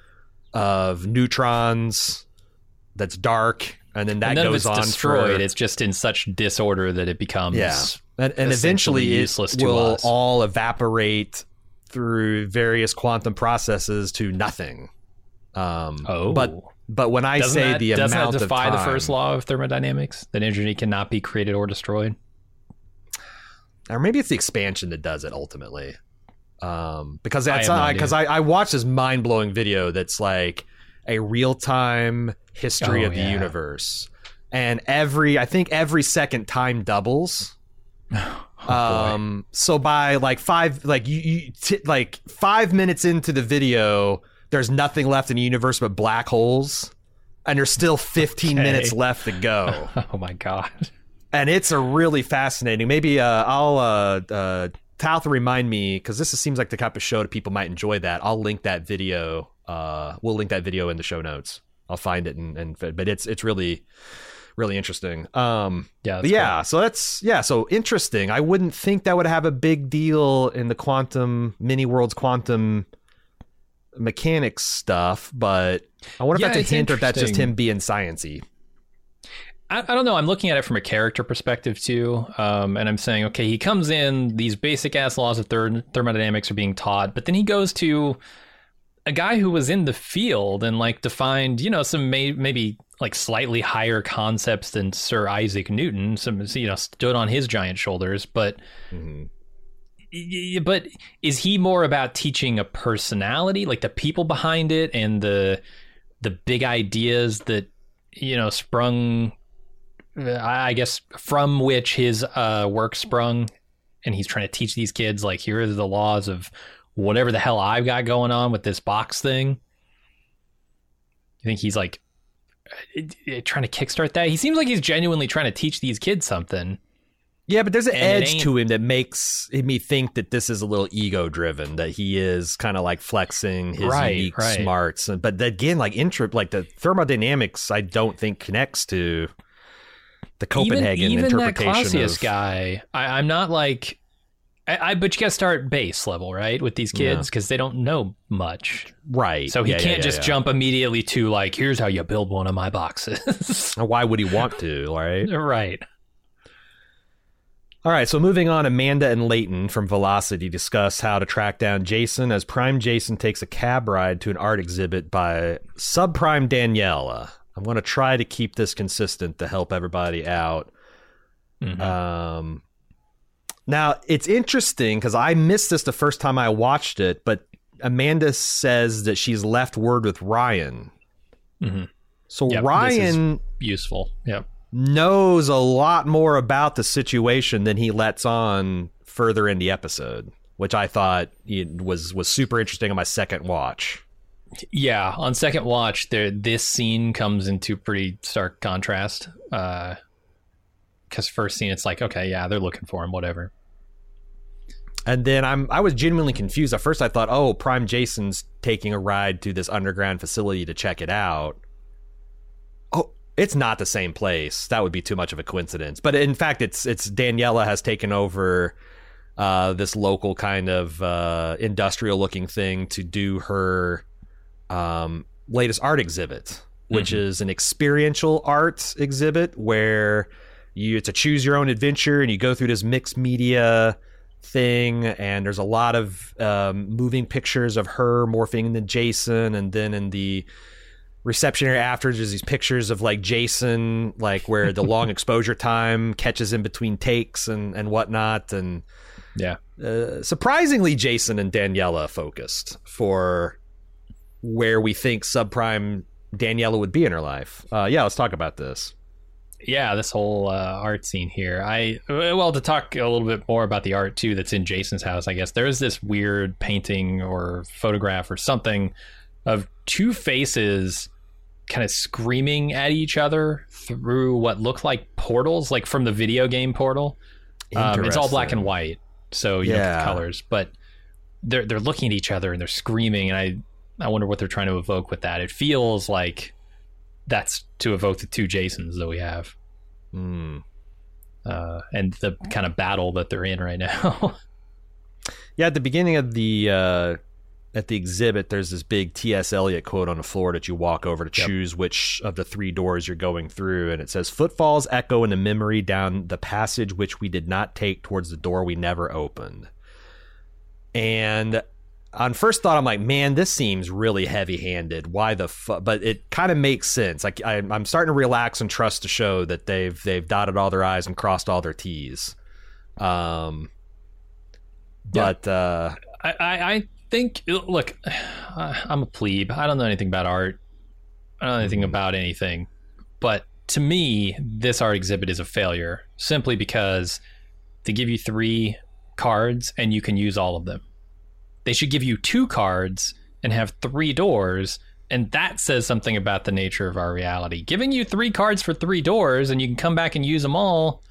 [SPEAKER 2] of neutrons that's dark. And then that
[SPEAKER 3] and none
[SPEAKER 2] goes
[SPEAKER 3] of it's
[SPEAKER 2] on
[SPEAKER 3] destroyed.
[SPEAKER 2] for,
[SPEAKER 3] It's just in such disorder that it becomes
[SPEAKER 2] yeah. And, and eventually
[SPEAKER 3] useless
[SPEAKER 2] it
[SPEAKER 3] to
[SPEAKER 2] will
[SPEAKER 3] us.
[SPEAKER 2] all evaporate through various quantum processes to nothing. Um,
[SPEAKER 3] Oh.
[SPEAKER 2] but but when I
[SPEAKER 3] Doesn't
[SPEAKER 2] say
[SPEAKER 3] that,
[SPEAKER 2] the
[SPEAKER 3] doesn't
[SPEAKER 2] amount
[SPEAKER 3] that defy
[SPEAKER 2] of time,
[SPEAKER 3] the first law of thermodynamics, that energy cannot be created or destroyed?
[SPEAKER 2] or maybe it's the expansion that does it ultimately. Um, because
[SPEAKER 3] I
[SPEAKER 2] that's
[SPEAKER 3] have no idea.
[SPEAKER 2] because I, I watched this mind blowing video that's like a real time history
[SPEAKER 3] Oh,
[SPEAKER 2] of the
[SPEAKER 3] yeah.
[SPEAKER 2] universe, and every I think every second time doubles.
[SPEAKER 3] Oh,
[SPEAKER 2] um, so by like five, like you, you t- like five minutes into the video, there's nothing left in the universe but black holes, and there's still fifteen
[SPEAKER 3] Okay.
[SPEAKER 2] minutes left to go.
[SPEAKER 3] Oh my god.
[SPEAKER 2] And it's a really fascinating. Maybe uh, I'll uh, uh, Tal to remind me, because this seems like the type of show that people might enjoy. That I'll link that video. Uh, we'll link that video in the show notes. I'll find it and, and but it's it's really really interesting. Um,
[SPEAKER 3] Yeah,
[SPEAKER 2] but
[SPEAKER 3] that's
[SPEAKER 2] yeah.
[SPEAKER 3] cool.
[SPEAKER 2] So that's yeah. So interesting. I wouldn't think that would have a big deal in the quantum mini worlds quantum mechanics stuff, but I wonder
[SPEAKER 3] Yeah,
[SPEAKER 2] if that's
[SPEAKER 3] it's
[SPEAKER 2] a hint or if that's just
[SPEAKER 3] interesting.
[SPEAKER 2] him being sciencey.
[SPEAKER 3] I, I don't know. I'm looking at it from a character perspective too, um, and I'm saying, okay, he comes in, these basic ass laws of ther- thermodynamics are being taught, but then he goes to a guy who was in the field and like defined, you know, some may- maybe like slightly higher concepts than Sir Isaac Newton. Some, you know, stood on his giant shoulders, but.
[SPEAKER 2] Mm-hmm.
[SPEAKER 3] Y- But is he more about teaching a personality, like the people behind it and the the big ideas that, you know, sprung, uh, I guess, from which his uh, work sprung, and he's trying to teach these kids, like, here are the laws of whatever the hell I've got going on with this box thing? You think he's like uh, uh, trying to kickstart that? He seems like he's genuinely trying to teach these kids something.
[SPEAKER 2] Yeah, but there's an
[SPEAKER 3] And it
[SPEAKER 2] edge
[SPEAKER 3] ain't-
[SPEAKER 2] to him that makes me think that this is a little ego driven, that he is kind of like flexing his
[SPEAKER 3] Right,
[SPEAKER 2] unique
[SPEAKER 3] right.
[SPEAKER 2] smarts. And- But again, like intro, like the thermodynamics, I don't think connects to the Copenhagen
[SPEAKER 3] even, even that
[SPEAKER 2] interpretation
[SPEAKER 3] Clausius
[SPEAKER 2] of
[SPEAKER 3] guy, I, I'm not like, I, I but you got to start base level, right, with these kids because they don't know much.
[SPEAKER 2] right.
[SPEAKER 3] So he
[SPEAKER 2] Yeah, yeah,
[SPEAKER 3] can't
[SPEAKER 2] yeah,
[SPEAKER 3] just
[SPEAKER 2] yeah.
[SPEAKER 3] jump immediately to like, here's how you build one of my boxes.
[SPEAKER 2] Why would he want to? Right.
[SPEAKER 3] Right.
[SPEAKER 2] All right, so moving on, Amanda and Leighton from Velocity discuss how to track down Jason as Prime Jason takes a cab ride to an art exhibit by Subprime Daniela. I'm going to try to keep this consistent to help everybody out.
[SPEAKER 3] Mhm.
[SPEAKER 2] Um, now, it's interesting because I missed this the first time I watched it, but Amanda says that she's left word with Ryan.
[SPEAKER 3] Mhm.
[SPEAKER 2] So
[SPEAKER 3] Yep, this is-
[SPEAKER 2] Ryan
[SPEAKER 3] Useful. Yep.
[SPEAKER 2] knows a lot more about the situation than he lets on further in the episode, which I thought it was was super interesting on my second watch.
[SPEAKER 3] Yeah, on second watch, there this scene comes into pretty stark contrast. Uh, because first scene, it's like, okay, yeah, they're looking for him, whatever.
[SPEAKER 2] And then I'm I was genuinely confused. At first I thought, oh, Prime Jason's taking a ride to this underground facility to check it out. Oh, it's not the same place. That would be too much of a coincidence. But in fact, it's it's Daniela has taken over uh, this local kind of uh, industrial looking thing to do her um, latest art exhibit, which
[SPEAKER 3] Mhm.
[SPEAKER 2] is an experiential art exhibit where you it's a choose your own adventure and you go through this mixed media thing, and there's a lot of um, moving pictures of her morphing into Jason, and then in the reception area after there's these pictures of like Jason, like where the long exposure time catches in between takes and and whatnot, and
[SPEAKER 3] Yeah.
[SPEAKER 2] uh, surprisingly Jason and Daniela focused for where we think subprime Daniela would be in her life. Uh, yeah, let's talk about this.
[SPEAKER 3] Yeah, this whole uh, art scene here. I well, to talk a little bit more about the art too that's in Jason's house, I guess there's this weird painting or photograph or something of two faces kind of screaming at each other through what look like portals, like from the video game Portal. Um, it's all black and
[SPEAKER 2] Interesting.
[SPEAKER 3] white, so you don't
[SPEAKER 2] Yeah.
[SPEAKER 3] get colors, but they're they're looking at each other and they're screaming, and I I wonder what they're trying to evoke with that. It feels like that's to evoke the two Jasons that we have,
[SPEAKER 2] Hmm.
[SPEAKER 3] uh, and the kind of battle that they're in right now.
[SPEAKER 2] Yeah, at the beginning of the uh, at the exhibit, there's this big T S Eliot quote on the floor that you walk over to
[SPEAKER 3] Yep.
[SPEAKER 2] choose which of the three doors you're going through, and it says, "Footfalls echo in the memory down the passage which we did not take towards the door we never opened." And on first thought, I'm like, man, this seems really heavy-handed. Why the fuck? But it kind of makes sense. Like I, I'm starting to relax and trust the show that they've they've dotted all their I's and crossed all their T's. Um,
[SPEAKER 3] Yeah.
[SPEAKER 2] but uh,
[SPEAKER 3] I, I, I think, look, I'm a plebe. I don't know anything about art. I don't know anything about anything. But to me, this art exhibit is a failure simply because they give you three cards and you can use all of them. They should give you two cards and have three doors, and that says something about the nature of our reality. Giving you three cards for three doors and you can come back and use them all.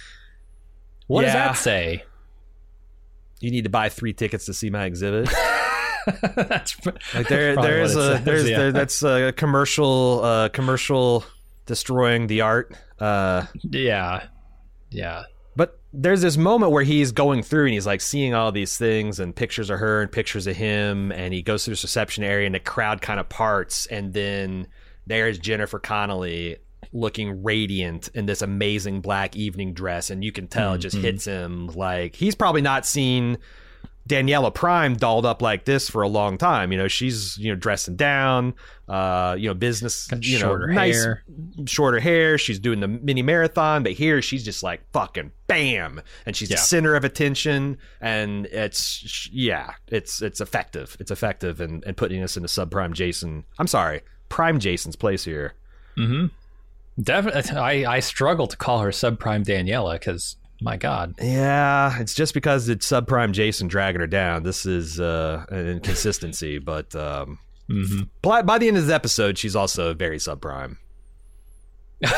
[SPEAKER 3] What does
[SPEAKER 2] Yeah.
[SPEAKER 3] that say?
[SPEAKER 2] you need to buy three tickets to see my exhibit.
[SPEAKER 3] That's
[SPEAKER 2] Like there,
[SPEAKER 3] probably
[SPEAKER 2] there's
[SPEAKER 3] what it
[SPEAKER 2] a
[SPEAKER 3] says,
[SPEAKER 2] there's
[SPEAKER 3] yeah.
[SPEAKER 2] there, that's a commercial uh, commercial destroying the art. Uh,
[SPEAKER 3] Yeah. Yeah.
[SPEAKER 2] but there's this moment where he's going through and he's like seeing all these things and pictures of her and pictures of him, and he goes through this reception area and the crowd kind of parts, and then there's Jennifer Connelly looking radiant in this amazing black evening dress, and you can tell it just
[SPEAKER 3] Mhm.
[SPEAKER 2] hits him. Like he's probably not seen Daniela Prime dolled up like this for a long time. You know, she's, you know, dressing down, uh, you know, business,
[SPEAKER 3] Got
[SPEAKER 2] you know,
[SPEAKER 3] shorter
[SPEAKER 2] nice,
[SPEAKER 3] hair.
[SPEAKER 2] shorter hair. She's doing the mini marathon, but here she's just like fucking bam, and she's
[SPEAKER 3] Yeah.
[SPEAKER 2] the center of attention. And it's, yeah, it's, it's effective. It's effective in, in putting us into subprime Jason. I'm sorry, Prime Jason's place here.
[SPEAKER 3] Mm-hmm. Definitely. I, I struggle to call her subprime Daniela because, my God.
[SPEAKER 2] Yeah, it's just because it's subprime Jason dragging her down. This is uh, an inconsistency, but um,
[SPEAKER 3] Mm-hmm.
[SPEAKER 2] by, by the end of this episode, she's also very subprime.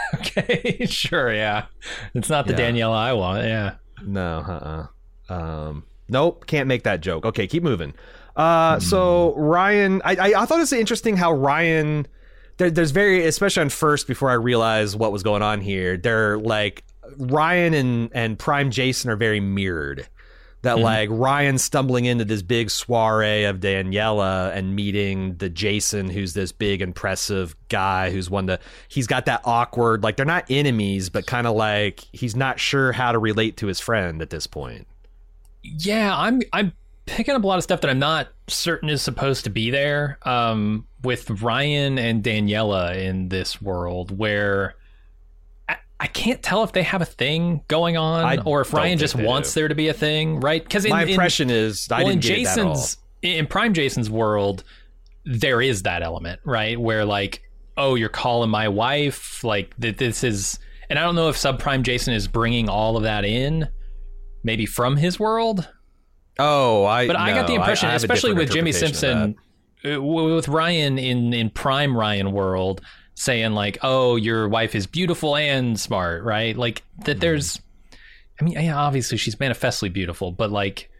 [SPEAKER 3] Okay, sure, yeah. It's not the
[SPEAKER 2] Yeah.
[SPEAKER 3] Daniela I want, yeah.
[SPEAKER 2] No, uh-uh. Um, nope, can't make that joke. Okay, keep moving. Uh, mm. So Ryan, I, I I thought it's interesting how Ryan, there, there's very, especially on first, before I realized what was going on here, they're like, Ryan and, and Prime Jason are very mirrored. That mm-hmm. like Ryan stumbling into this big soiree of Daniela and meeting the Jason, who's this big, impressive guy who's one to, he's got that awkward, like they're not enemies, but kind of like he's not sure how to relate to his friend at this point.
[SPEAKER 3] Yeah, I'm I'm picking up a lot of stuff that I'm not certain is supposed to be there um, with Ryan and Daniela in this world where I can't tell if they have a thing going on
[SPEAKER 2] I
[SPEAKER 3] or if Ryan just wants
[SPEAKER 2] do.
[SPEAKER 3] there to be a thing, right? Because
[SPEAKER 2] my impression
[SPEAKER 3] in,
[SPEAKER 2] is I
[SPEAKER 3] well,
[SPEAKER 2] didn't
[SPEAKER 3] in
[SPEAKER 2] get
[SPEAKER 3] Jason's
[SPEAKER 2] it that all.
[SPEAKER 3] in Prime Jason's world, there is that element, right? Where like, oh, you're calling my wife, like that. This is, and I don't know if Subprime Jason is bringing all of that in, maybe from his world.
[SPEAKER 2] Oh, I.
[SPEAKER 3] But
[SPEAKER 2] no,
[SPEAKER 3] I got the impression,
[SPEAKER 2] I, I
[SPEAKER 3] especially with Jimmy Simpson, uh, with Ryan in in Prime Ryan world. Saying like, oh, your wife is beautiful and smart, right? Like that mm. there's, I mean, yeah, obviously she's manifestly beautiful, but like,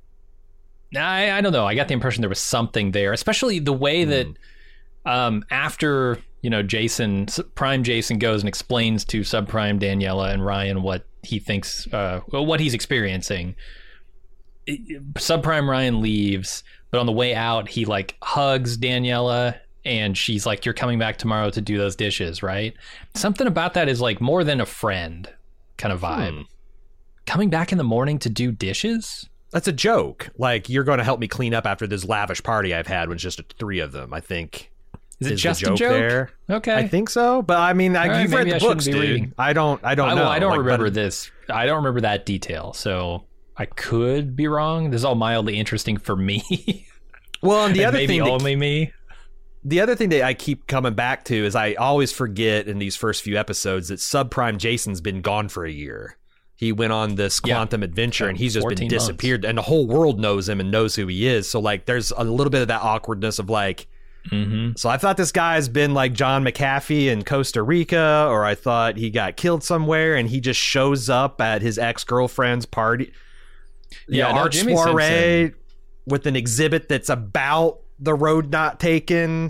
[SPEAKER 3] I, I don't know. I got the impression there was something there, especially the way mm. that um, after, you know, Jason, Prime Jason goes and explains to Subprime Daniela and Ryan what he thinks, uh, what he's experiencing. Subprime Ryan leaves, but on the way out, he like hugs Daniela. And she's like, you're coming back tomorrow to do those dishes, right? Something about that is like more than a friend kind of vibe. Hmm. Coming back in the morning to do dishes?
[SPEAKER 2] That's a joke. Like, you're going to help me clean up after this lavish party I've had with just three of them, I think.
[SPEAKER 3] Is it
[SPEAKER 2] is
[SPEAKER 3] just
[SPEAKER 2] the joke
[SPEAKER 3] a joke? There. Okay.
[SPEAKER 2] I think so. But I mean, I,
[SPEAKER 3] right,
[SPEAKER 2] you've read the
[SPEAKER 3] I
[SPEAKER 2] books, dude.
[SPEAKER 3] Reading.
[SPEAKER 2] I don't, I don't
[SPEAKER 3] I,
[SPEAKER 2] know.
[SPEAKER 3] Well, I don't
[SPEAKER 2] like,
[SPEAKER 3] remember
[SPEAKER 2] but,
[SPEAKER 3] this. I don't remember that detail. So I could be wrong. This is all mildly interesting for me.
[SPEAKER 2] Well, and the
[SPEAKER 3] and
[SPEAKER 2] other
[SPEAKER 3] maybe
[SPEAKER 2] thing.
[SPEAKER 3] only
[SPEAKER 2] that,
[SPEAKER 3] me.
[SPEAKER 2] The other thing that I keep coming back to is I always forget in these first few episodes that Subprime Jason's been gone for a year. He went on this quantum yeah. adventure and he's just been disappeared months. And the whole world knows him and knows who he is. So like there's a little bit of that awkwardness of like, mm-hmm. so I thought this guy's been like John McAfee in Costa Rica, or I thought he got killed somewhere and he just shows up at his ex-girlfriend's party.
[SPEAKER 3] Yeah,
[SPEAKER 2] you know,
[SPEAKER 3] no,
[SPEAKER 2] art
[SPEAKER 3] Jimmy
[SPEAKER 2] soiree
[SPEAKER 3] Simpson.
[SPEAKER 2] With an exhibit that's about the road not taken.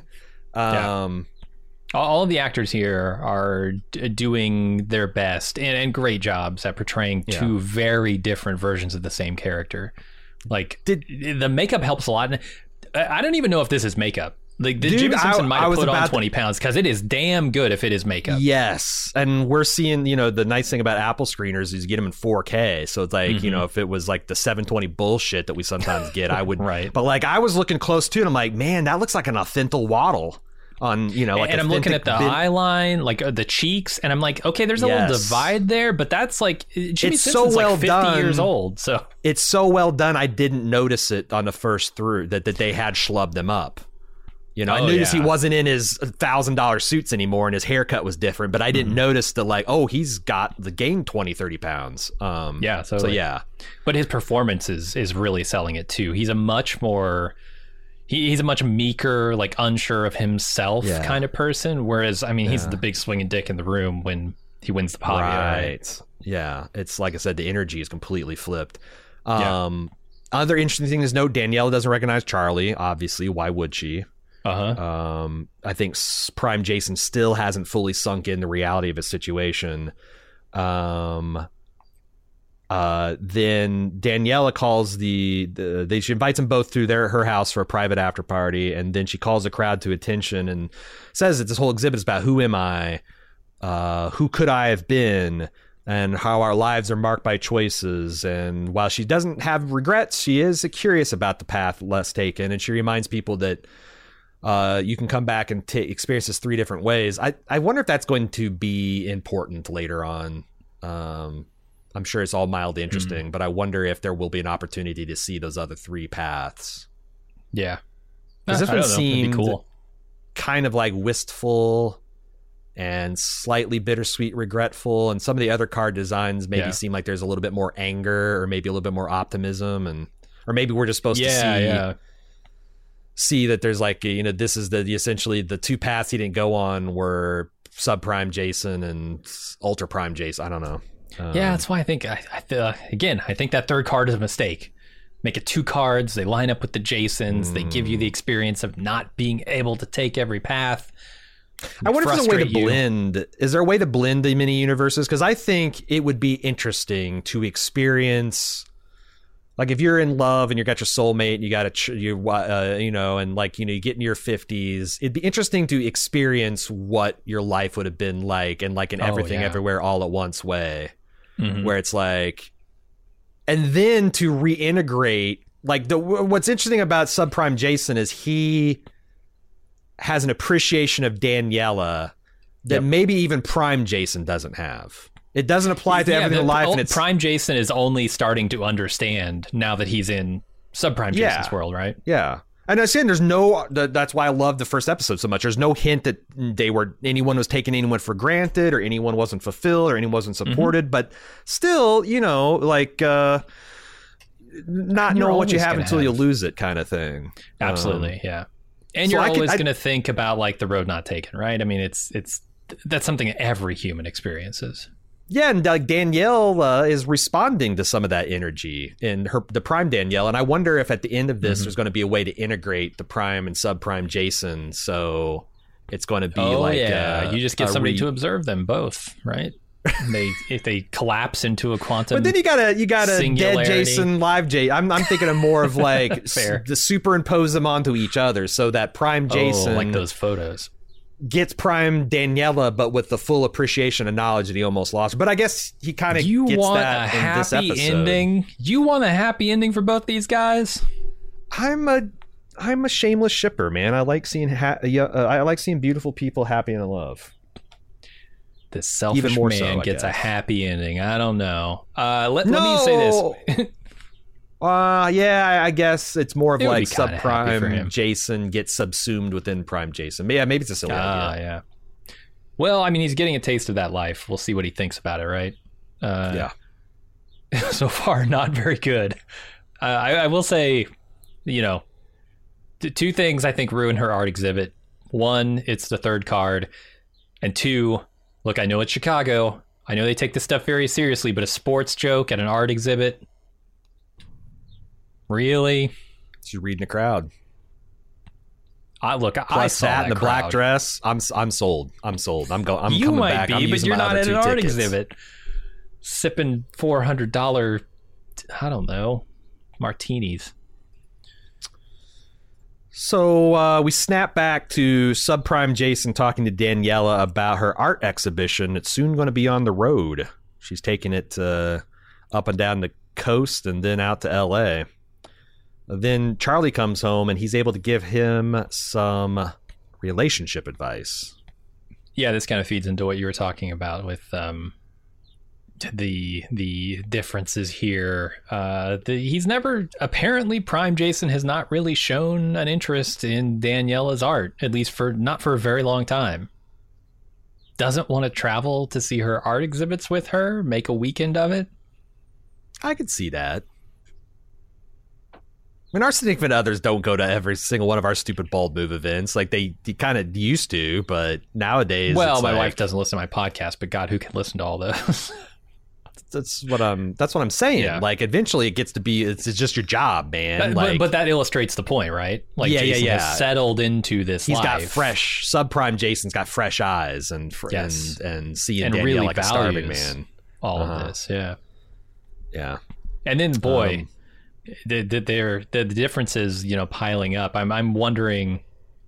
[SPEAKER 2] Um,
[SPEAKER 3] yeah. All of the actors here are d- doing their best and, and great jobs at portraying yeah. two very different versions of the same character. Like Did, the makeup helps a lot. I don't even know if this is makeup. Like the
[SPEAKER 2] Dude,
[SPEAKER 3] Jimmy Simpson
[SPEAKER 2] I,
[SPEAKER 3] might have put on twenty
[SPEAKER 2] to,
[SPEAKER 3] pounds because it is damn good if it is makeup.
[SPEAKER 2] Yes, and we're seeing, you know, the nice thing about Apple screeners is you get them in four K. So it's like, mm-hmm. you know, if it was like the seven twenty bullshit that we sometimes get, I would.
[SPEAKER 3] Right.
[SPEAKER 2] But like I was looking close to it, and I'm like, man, that looks like an authentic waddle on, you know, like.
[SPEAKER 3] And I'm looking at the bit. eye line, like uh, the cheeks, and I'm like, okay, there's a yes. little divide there, but that's like Jimmy
[SPEAKER 2] it's
[SPEAKER 3] Simpson's
[SPEAKER 2] so well
[SPEAKER 3] like fifty
[SPEAKER 2] done.
[SPEAKER 3] years old, so
[SPEAKER 2] it's so well done. I didn't notice it on the first through that that they had schlubbed them up. You know,
[SPEAKER 3] oh,
[SPEAKER 2] I noticed
[SPEAKER 3] yeah.
[SPEAKER 2] he wasn't in his one thousand dollars suits anymore and his haircut was different, but I didn't mm-hmm. notice that, like, oh, he's got the gained twenty, thirty pounds. Um,
[SPEAKER 3] yeah. So,
[SPEAKER 2] so yeah.
[SPEAKER 3] But his performance is, is really selling it, too. He's a much more, he, he's a much meeker, like, unsure of himself yeah. kind of person. Whereas, I mean, yeah. he's the big swinging dick in the room when he wins the pot.
[SPEAKER 2] Right.
[SPEAKER 3] right.
[SPEAKER 2] Yeah. It's like I said, the energy is completely flipped. Um, yeah. Other interesting thing is note, Danielle doesn't recognize Charlie. Obviously. Why would she?
[SPEAKER 3] Uh-huh.
[SPEAKER 2] Um, I think Prime Jason still hasn't fully sunk in the reality of his situation. Um, uh, then Daniela calls the, the they she invites them both to their her house for a private after party, and then she calls the crowd to attention and says that this whole exhibit is about who am I, uh, who could I have been, and how our lives are marked by choices. And while she doesn't have regrets, she is curious about the path less taken, and she reminds people that. Uh, you can come back and t- experience this three different ways. I, I wonder if that's going to be important later on. Um, I'm sure it's all mildly interesting, mm. but I wonder if there will be an opportunity to see those other three paths.
[SPEAKER 3] Yeah.
[SPEAKER 2] Because this one seemed
[SPEAKER 3] cool.
[SPEAKER 2] kind of like wistful and slightly bittersweet, regretful. And some of the other card designs maybe yeah. seem like there's a little bit more anger or maybe a little bit more optimism. And or maybe we're just supposed
[SPEAKER 3] yeah,
[SPEAKER 2] to see...
[SPEAKER 3] Yeah.
[SPEAKER 2] see that there's like, you know, this is the, the essentially the two paths he didn't go on were subprime Jason and ultra prime Jason. I don't know. Um,
[SPEAKER 3] yeah, that's why I think I, I uh, again I think that third card is a mistake. Make it two cards. They line up with the Jasons. Mm. They give you the experience of not being able to take every path.
[SPEAKER 2] I wonder if there's a way to you. blend. Is there a way to blend the mini universes? Because I think it would be interesting to experience, like if you're in love and you got your soulmate and you got a, you uh, you know, and like, you know, you get in your fifties. It'd be interesting to experience what your life would have been like, and like an
[SPEAKER 3] oh,
[SPEAKER 2] everything,
[SPEAKER 3] yeah.
[SPEAKER 2] everywhere, all at once way,
[SPEAKER 3] mm-hmm.
[SPEAKER 2] where it's like, and then to reintegrate. Like the what's interesting about subprime Jason is he has an appreciation of Daniela that yep. maybe even prime Jason doesn't have. It doesn't apply to yeah, everything in life. And it's
[SPEAKER 3] prime Jason is only starting to understand now that he's in subprime
[SPEAKER 2] yeah.
[SPEAKER 3] Jason's world, right?
[SPEAKER 2] Yeah. And I'm saying there's no, that's why I love the first episode so much. There's no hint that they were, anyone was taking anyone for granted, or anyone wasn't fulfilled, or anyone wasn't supported. Mm-hmm. But still, you know, like, uh, not knowing what you have until have. you lose it kind of thing.
[SPEAKER 3] Absolutely. Um, yeah. And so you're I always going to think about like the road not taken, right? I mean, it's, it's, that's something every human experiences.
[SPEAKER 2] Yeah, and like Danielle uh, is responding to some of that energy in her, the prime Danielle, and I wonder if at the end of this, mm-hmm. there's going to be a way to integrate the prime and subprime Jason, so it's going to be
[SPEAKER 3] oh,
[SPEAKER 2] like
[SPEAKER 3] yeah,
[SPEAKER 2] a,
[SPEAKER 3] you just get somebody
[SPEAKER 2] re-
[SPEAKER 3] to observe them both, right? they if they collapse into a quantum,
[SPEAKER 2] but then you gotta you gotta
[SPEAKER 3] singularity.
[SPEAKER 2] Dead Jason, live Jason. I'm I'm thinking of more of like s- to superimpose them onto each other, so that prime Jason,
[SPEAKER 3] oh, like those photos,
[SPEAKER 2] gets prime Daniela, but with the full appreciation and knowledge that he almost lost. But I guess he kind of gets
[SPEAKER 3] want
[SPEAKER 2] that
[SPEAKER 3] a
[SPEAKER 2] in
[SPEAKER 3] happy
[SPEAKER 2] this episode.
[SPEAKER 3] ending. You want a happy ending for both these guys?
[SPEAKER 2] I'm a I'm a shameless shipper, man. I like seeing ha- uh, I like seeing beautiful people happy and in love.
[SPEAKER 3] This selfish
[SPEAKER 2] Even more
[SPEAKER 3] man
[SPEAKER 2] so,
[SPEAKER 3] gets
[SPEAKER 2] guess.
[SPEAKER 3] a happy ending. I don't know. Uh, let,
[SPEAKER 2] no!
[SPEAKER 3] let me say this.
[SPEAKER 2] uh, yeah, I guess it's more of
[SPEAKER 3] it
[SPEAKER 2] like subprime
[SPEAKER 3] Jason
[SPEAKER 2] Jason gets subsumed within prime Jason. Yeah, maybe it's a silly
[SPEAKER 3] uh,
[SPEAKER 2] idea.
[SPEAKER 3] Yeah. Well, I mean, he's getting a taste of that life. We'll see what he thinks about it, right? Uh,
[SPEAKER 2] yeah.
[SPEAKER 3] So far, not very good. Uh, I, I will say, you know, t- two things I think ruin her art exhibit. One, it's the third card. And two, look, I know it's Chicago. I know they take this stuff very seriously, but a sports joke at an art exhibit? Really?
[SPEAKER 2] She's reading the crowd.
[SPEAKER 3] I look,
[SPEAKER 2] Plus
[SPEAKER 3] I saw
[SPEAKER 2] that
[SPEAKER 3] that
[SPEAKER 2] in the
[SPEAKER 3] crowd.
[SPEAKER 2] black dress. I'm I'm sold. I'm sold. I'm going. I'm
[SPEAKER 3] you
[SPEAKER 2] coming
[SPEAKER 3] might
[SPEAKER 2] back.
[SPEAKER 3] be,
[SPEAKER 2] I'm
[SPEAKER 3] but you're not at an art
[SPEAKER 2] tickets.
[SPEAKER 3] exhibit sipping four hundred dollars, I don't know, martinis.
[SPEAKER 2] So uh, we snap back to subprime Jason talking to Daniela about her art exhibition. It's soon going to be on the road. She's taking it uh, up and down the coast and then out to L A. Then Charlie comes home and he's able to give him some relationship advice.
[SPEAKER 3] Yeah, this kind of feeds into what you were talking about with um, the the differences here. Uh, the, he's never, apparently Prime Jason has not really shown an interest in Daniela's art, at least for not for a very long time. Doesn't want to travel to see her art exhibits with her, make a weekend of it.
[SPEAKER 2] I could see that. I mean, our significant others don't go to every single one of our stupid bald move events. Like they, they kind of used to, but nowadays.
[SPEAKER 3] Well,
[SPEAKER 2] it's
[SPEAKER 3] my
[SPEAKER 2] like,
[SPEAKER 3] wife doesn't listen to my podcast, but God, who can listen to all those?
[SPEAKER 2] That's what I'm. That's what I'm saying.
[SPEAKER 3] Yeah.
[SPEAKER 2] Like eventually, it gets to be. It's, it's just your job, man.
[SPEAKER 3] But,
[SPEAKER 2] like,
[SPEAKER 3] but, but that illustrates the point, right? Like
[SPEAKER 2] yeah,
[SPEAKER 3] Jason
[SPEAKER 2] yeah, yeah.
[SPEAKER 3] has settled into this.
[SPEAKER 2] He's
[SPEAKER 3] life.
[SPEAKER 2] got fresh subprime. Jason's got fresh eyes and fr-
[SPEAKER 3] yes.
[SPEAKER 2] and and seeing
[SPEAKER 3] and
[SPEAKER 2] Danielle
[SPEAKER 3] really
[SPEAKER 2] like a starving man.
[SPEAKER 3] All
[SPEAKER 2] uh-huh.
[SPEAKER 3] of this, yeah,
[SPEAKER 2] yeah.
[SPEAKER 3] And then, boy,
[SPEAKER 2] um,
[SPEAKER 3] the the, the the differences, you know, piling up. I'm I'm wondering.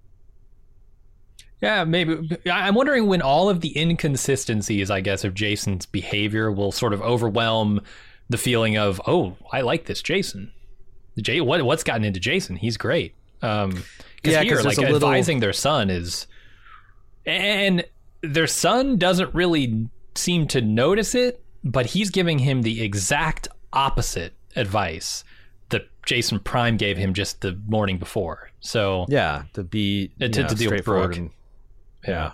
[SPEAKER 3] Yeah, maybe. I'm wondering when all of the inconsistencies, I guess, of Jason's behavior will sort of overwhelm the feeling of, oh, I like this Jason. Jay, what what's gotten into Jason? He's great. Um, cause
[SPEAKER 2] yeah,
[SPEAKER 3] here, like
[SPEAKER 2] little...
[SPEAKER 3] advising their son is, and their son doesn't really seem to notice it, but he's giving him the exact opposite advice that Jason Prime gave him just the morning before. So
[SPEAKER 2] yeah, to be
[SPEAKER 3] to,
[SPEAKER 2] know,
[SPEAKER 3] to deal with Brooke. And,
[SPEAKER 2] yeah.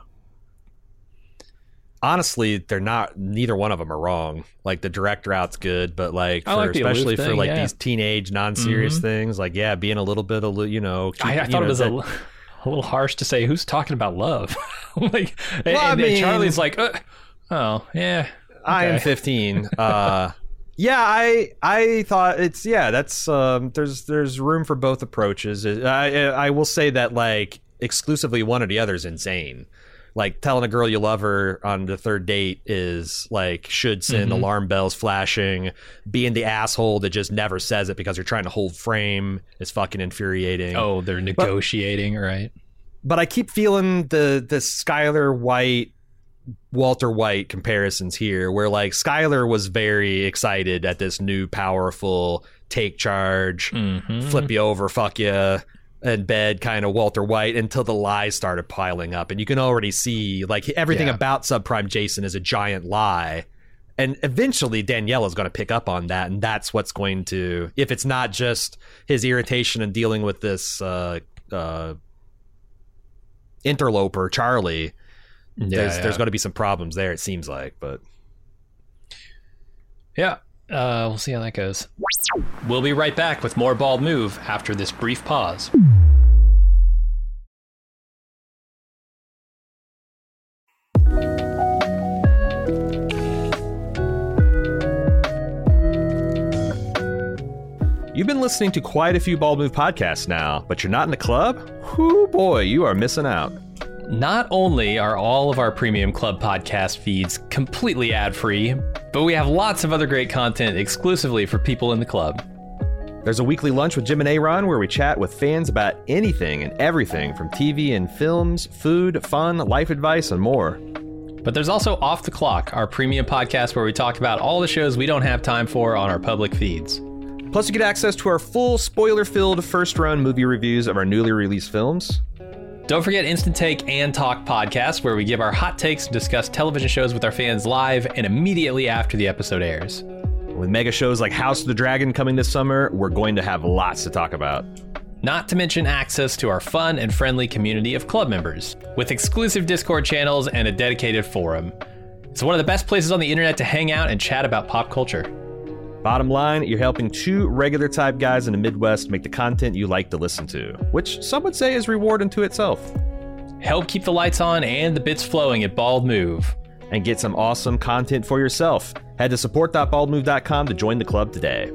[SPEAKER 2] Honestly, they're not. Neither one of them are wrong. Like the direct route's good, but like, for,
[SPEAKER 3] like
[SPEAKER 2] especially
[SPEAKER 3] thing,
[SPEAKER 2] for like
[SPEAKER 3] yeah.
[SPEAKER 2] these teenage, non-serious mm-hmm. things, like yeah, being a little bit, of you know. Keep,
[SPEAKER 3] I, I
[SPEAKER 2] you
[SPEAKER 3] thought
[SPEAKER 2] know,
[SPEAKER 3] it was
[SPEAKER 2] that,
[SPEAKER 3] a a little harsh to say who's talking about love. like,
[SPEAKER 2] well,
[SPEAKER 3] and,
[SPEAKER 2] I
[SPEAKER 3] and
[SPEAKER 2] mean,
[SPEAKER 3] Charlie's like, uh, oh yeah, okay.
[SPEAKER 2] I am fifteen. Uh, yeah, I I thought it's yeah. That's um, there's there's room for both approaches. I I will say that like exclusively one or the other is insane. Like telling a girl you love her on the third date is like should send mm-hmm. alarm bells flashing. Being the asshole that just never says it because you're trying to hold frame is fucking infuriating.
[SPEAKER 3] Oh, they're negotiating, but, right?
[SPEAKER 2] But I keep feeling the the Skyler White, Walter White comparisons here, where like Skyler was very excited at this new powerful take charge, mm-hmm. flip you over, fuck you. In bed kind of Walter White until the lies started piling up. And you can already see like everything yeah. about Subprime Jason is a giant lie. And eventually Danielle is going to pick up on that. And that's what's going to, if it's not just his irritation in dealing with this uh, uh, interloper, Charlie, yeah, there's, yeah. there's going to be some problems there, it seems like. But
[SPEAKER 3] yeah, uh, we'll see how that goes. We'll be right back with more Bald Move after this brief pause.
[SPEAKER 2] You've been listening to quite a few Bald Move podcasts now, but you're not in the club? Whoo boy, you are missing out.
[SPEAKER 3] Not only are all of our premium club podcast feeds completely ad-free, but we have lots of other great content exclusively for people in the club.
[SPEAKER 2] There's a weekly lunch with Jim and Aaron where we chat with fans about anything and everything from T V and films, food, fun, life advice, and more.
[SPEAKER 3] But there's also Off the Clock, our premium podcast where we talk about all the shows we don't have time for on our public feeds.
[SPEAKER 2] Plus, you get access to our full spoiler-filled first-run movie reviews of our newly released films.
[SPEAKER 3] Don't forget Instant Take and Talk podcast, where we give our hot takes and discuss television shows with our fans live and immediately after the episode airs.
[SPEAKER 2] With mega shows like House of the Dragon coming this summer, we're going to have lots to talk about.
[SPEAKER 3] Not to mention access to our fun and friendly community of club members, with exclusive Discord channels and a dedicated forum. It's one of the best places on the internet to hang out and chat about pop culture.
[SPEAKER 2] Bottom line, you're helping two regular type guys in the Midwest make the content you like to listen to, which some would say is reward unto itself.
[SPEAKER 3] Help keep the lights on and the bits flowing at Bald Move.
[SPEAKER 2] And get some awesome content for yourself. Head to support dot bald move dot com to join the club today.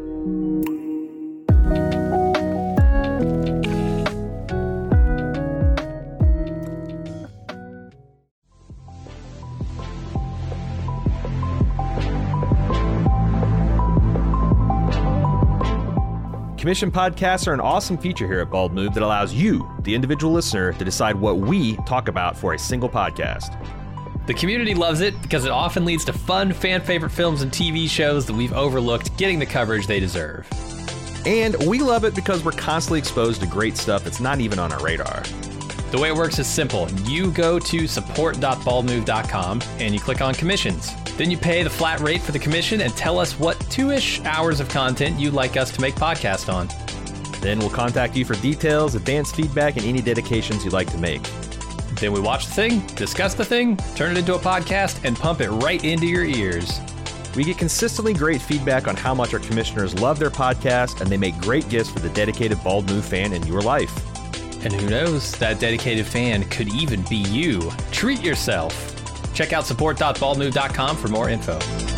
[SPEAKER 2] Commission podcasts are an awesome feature here at Bald Move that allows you, the individual listener, to decide what we talk about for a single podcast.
[SPEAKER 3] The community loves it because it often leads to fun, fan-favorite films and T V shows that we've overlooked getting the coverage they deserve.
[SPEAKER 2] And we love it because we're constantly exposed to great stuff that's not even on our radar.
[SPEAKER 3] The way it works is simple. You go to support dot bald move dot com and you click on commissions. Then you pay the flat rate for the commission and tell us what two-ish hours of content you'd like us to make podcast on.
[SPEAKER 2] Then we'll contact you for details, advanced feedback, and any dedications you'd like to make.
[SPEAKER 3] Then we watch the thing, discuss the thing, turn it into a podcast, and pump it right into your ears.
[SPEAKER 2] We get consistently great feedback on how much our commissioners love their podcast, and they make great gifts for the dedicated Bald Move fan in your life.
[SPEAKER 3] And who knows, that dedicated fan could even be you. Treat yourself. Check out support dot bald move dot com for more info.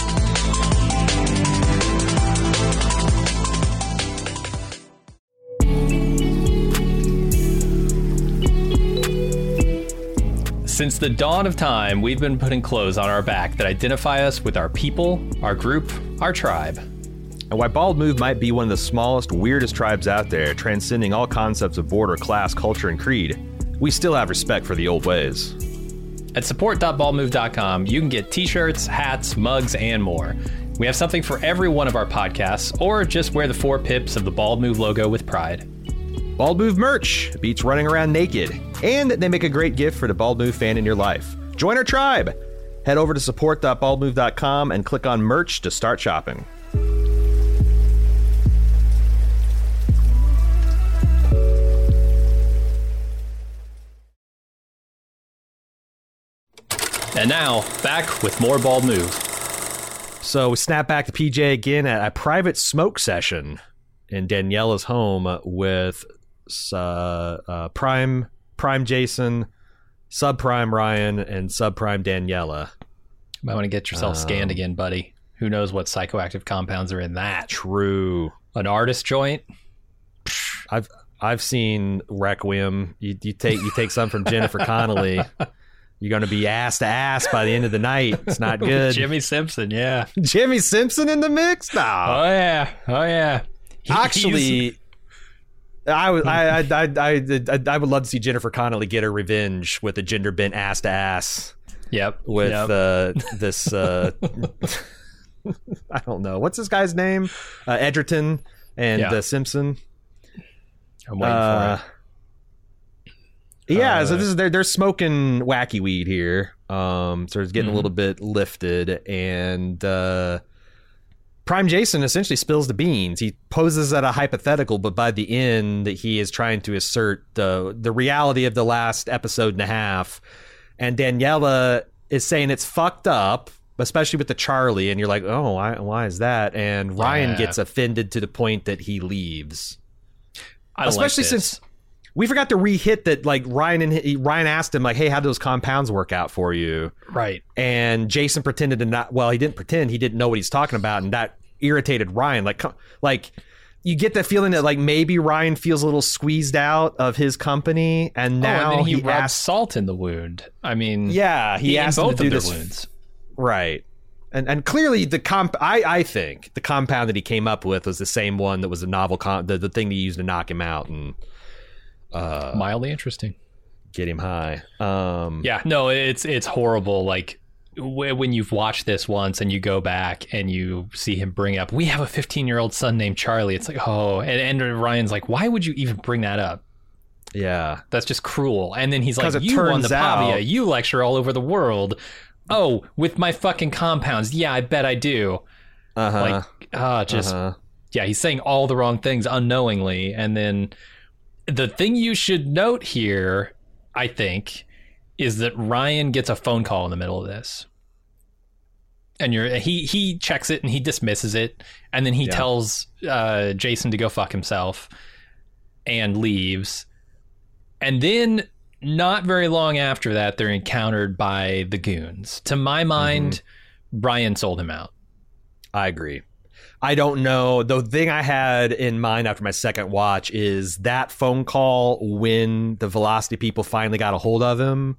[SPEAKER 3] Since the dawn of time, we've been putting clothes on our back that identify us with our people, our group, our tribe.
[SPEAKER 2] And while Bald Move might be one of the smallest, weirdest tribes out there, transcending all concepts of border, class, culture, and creed, we still have respect for the old ways.
[SPEAKER 3] At support dot bald move dot com, you can get t-shirts, hats, mugs, and more. We have something for every one of our podcasts, or just wear the four pips of the Bald Move logo with pride.
[SPEAKER 2] Bald Move merch beats running around naked, and they make a great gift for the Bald Move fan in your life. Join our tribe! Head over to support dot bald move dot com and click on merch to start shopping.
[SPEAKER 3] And now, back with more Bald Move.
[SPEAKER 2] So we snap back to P J again at a private smoke session in Daniela's home with uh, uh, Prime Prime Jason, Subprime Ryan, and Subprime Daniela.
[SPEAKER 3] Might want to get yourself
[SPEAKER 2] Um,
[SPEAKER 3] scanned again, buddy. Who knows what psychoactive compounds are in that?
[SPEAKER 2] True.
[SPEAKER 3] An artist joint?
[SPEAKER 2] I've I've seen Requiem. You, you take you take some from Jennifer Connelly. You're going to be ass to ass by the end of the night. It's not good.
[SPEAKER 3] Jimmy Simpson, yeah.
[SPEAKER 2] Jimmy Simpson in the mix? No.
[SPEAKER 3] Oh, yeah. Oh, yeah. He-
[SPEAKER 2] Actually,
[SPEAKER 3] he's-
[SPEAKER 2] I would I, I, I, I, I would love to see Jennifer Connelly get her revenge with a gender bent ass to ass
[SPEAKER 3] Yep.
[SPEAKER 2] with
[SPEAKER 3] yep.
[SPEAKER 2] uh, this. Uh, I don't know. What's this guy's name? Uh, Edgerton and
[SPEAKER 3] Yeah.
[SPEAKER 2] uh, Simpson.
[SPEAKER 3] I'm waiting
[SPEAKER 2] Uh,
[SPEAKER 3] for it.
[SPEAKER 2] Yeah,
[SPEAKER 3] Uh,
[SPEAKER 2] so this is they're they're smoking wacky weed here. Um, so it's getting
[SPEAKER 3] Mhm.
[SPEAKER 2] a little bit lifted, and uh, Prime Jason essentially spills the beans. He poses at a hypothetical, but by the end, he is trying to assert the the reality of the last episode and a half. And Daniela is saying it's fucked up, especially with the Charlie. And you're like, oh, why, why is that? And Ryan
[SPEAKER 3] Yeah.
[SPEAKER 2] gets offended to the point that he leaves.
[SPEAKER 3] I don't like
[SPEAKER 2] especially
[SPEAKER 3] this.
[SPEAKER 2] since we forgot to re-hit that. Like Ryan and he, Ryan asked him, like, "Hey, how do those compounds work out for you?"
[SPEAKER 3] Right.
[SPEAKER 2] And Jason pretended to not. Well, he didn't pretend. He didn't know what he's talking about, and that irritated Ryan. Like, co- like you get the feeling that like maybe Ryan feels a little squeezed out of his company, and now
[SPEAKER 3] oh, and then he,
[SPEAKER 2] he,
[SPEAKER 3] rubbed
[SPEAKER 2] asked.
[SPEAKER 3] salt in the wound. I mean,
[SPEAKER 2] Yeah, he,
[SPEAKER 3] he
[SPEAKER 2] asked
[SPEAKER 3] in
[SPEAKER 2] him
[SPEAKER 3] both
[SPEAKER 2] to do
[SPEAKER 3] of their
[SPEAKER 2] this.
[SPEAKER 3] wounds.
[SPEAKER 2] Right. And and clearly the comp I, I think the compound that he came up with was the same one that was the novel com- the, the thing he used to knock him out and uh,
[SPEAKER 3] Mildly interesting.
[SPEAKER 2] get him high. Um,
[SPEAKER 3] Yeah, no, it's it's horrible. Like w- when you've watched this once and you go back and you see him bring up, we have a fifteen year old son named Charlie. It's like, oh, and, and Ryan's like, why would you even bring that up?
[SPEAKER 2] yeah.
[SPEAKER 3] That's just cruel. And then he's
[SPEAKER 2] 'Cause
[SPEAKER 3] like,
[SPEAKER 2] it
[SPEAKER 3] you won
[SPEAKER 2] turns
[SPEAKER 3] the Pavia,
[SPEAKER 2] out-
[SPEAKER 3] you lecture all over the world. Oh, with my fucking compounds. Yeah, I bet I do.
[SPEAKER 2] Uh huh.
[SPEAKER 3] Like, ah, just
[SPEAKER 2] uh-huh.
[SPEAKER 3] yeah, he's saying all the wrong things unknowingly. And then the thing you should note here, I think, is that Ryan gets a phone call in the middle of this. And you're he he checks it and he dismisses it, and then he
[SPEAKER 2] Yeah.
[SPEAKER 3] tells uh, Jason to go fuck himself and leaves. And then not very long after that, they're encountered by the goons. To my mind, Ryan sold him out.
[SPEAKER 2] I agree. I don't know. The thing I had in mind after my second watch is that phone call when the Velocity people finally got a hold of him,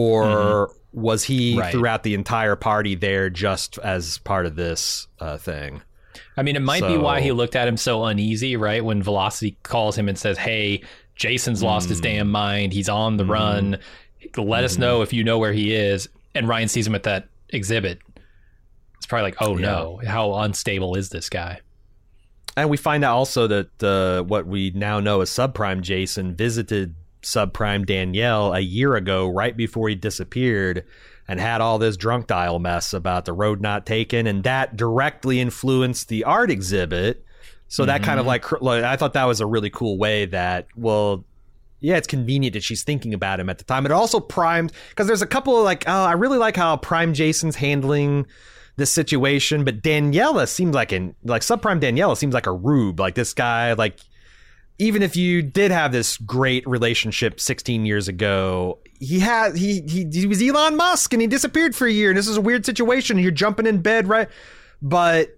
[SPEAKER 2] or was he
[SPEAKER 3] Right.
[SPEAKER 2] throughout the entire party there just as part of this uh, thing?
[SPEAKER 3] I mean, it might be
[SPEAKER 2] So-
[SPEAKER 3] why he looked at him so uneasy, right? When Velocity calls him and says, hey, Jason's lost his damn mind. He's on the run. Let us know if you know where he is. And Ryan sees him at that exhibit. It's probably like, oh no, how unstable is this guy?
[SPEAKER 2] And we find out also that uh, what we now know as Subprime Jason visited Subprime Danielle a year ago, right before he disappeared, and had all this drunk dial mess about the road not taken, and that directly influenced the art exhibit. So that kind of like, cr- like, I thought that was a really cool way that, well, yeah, it's convenient that she's thinking about him at the time. It also primed, because there's a couple of like, oh, I really like how Prime Jason's handling this situation, but Daniela seems like an like Subprime Daniela seems like a rube. Like this guy, like even if you did have this great relationship sixteen years ago, he had he he he was Elon Musk and he disappeared for a year, and this is a weird situation. And you're jumping in bed, right? But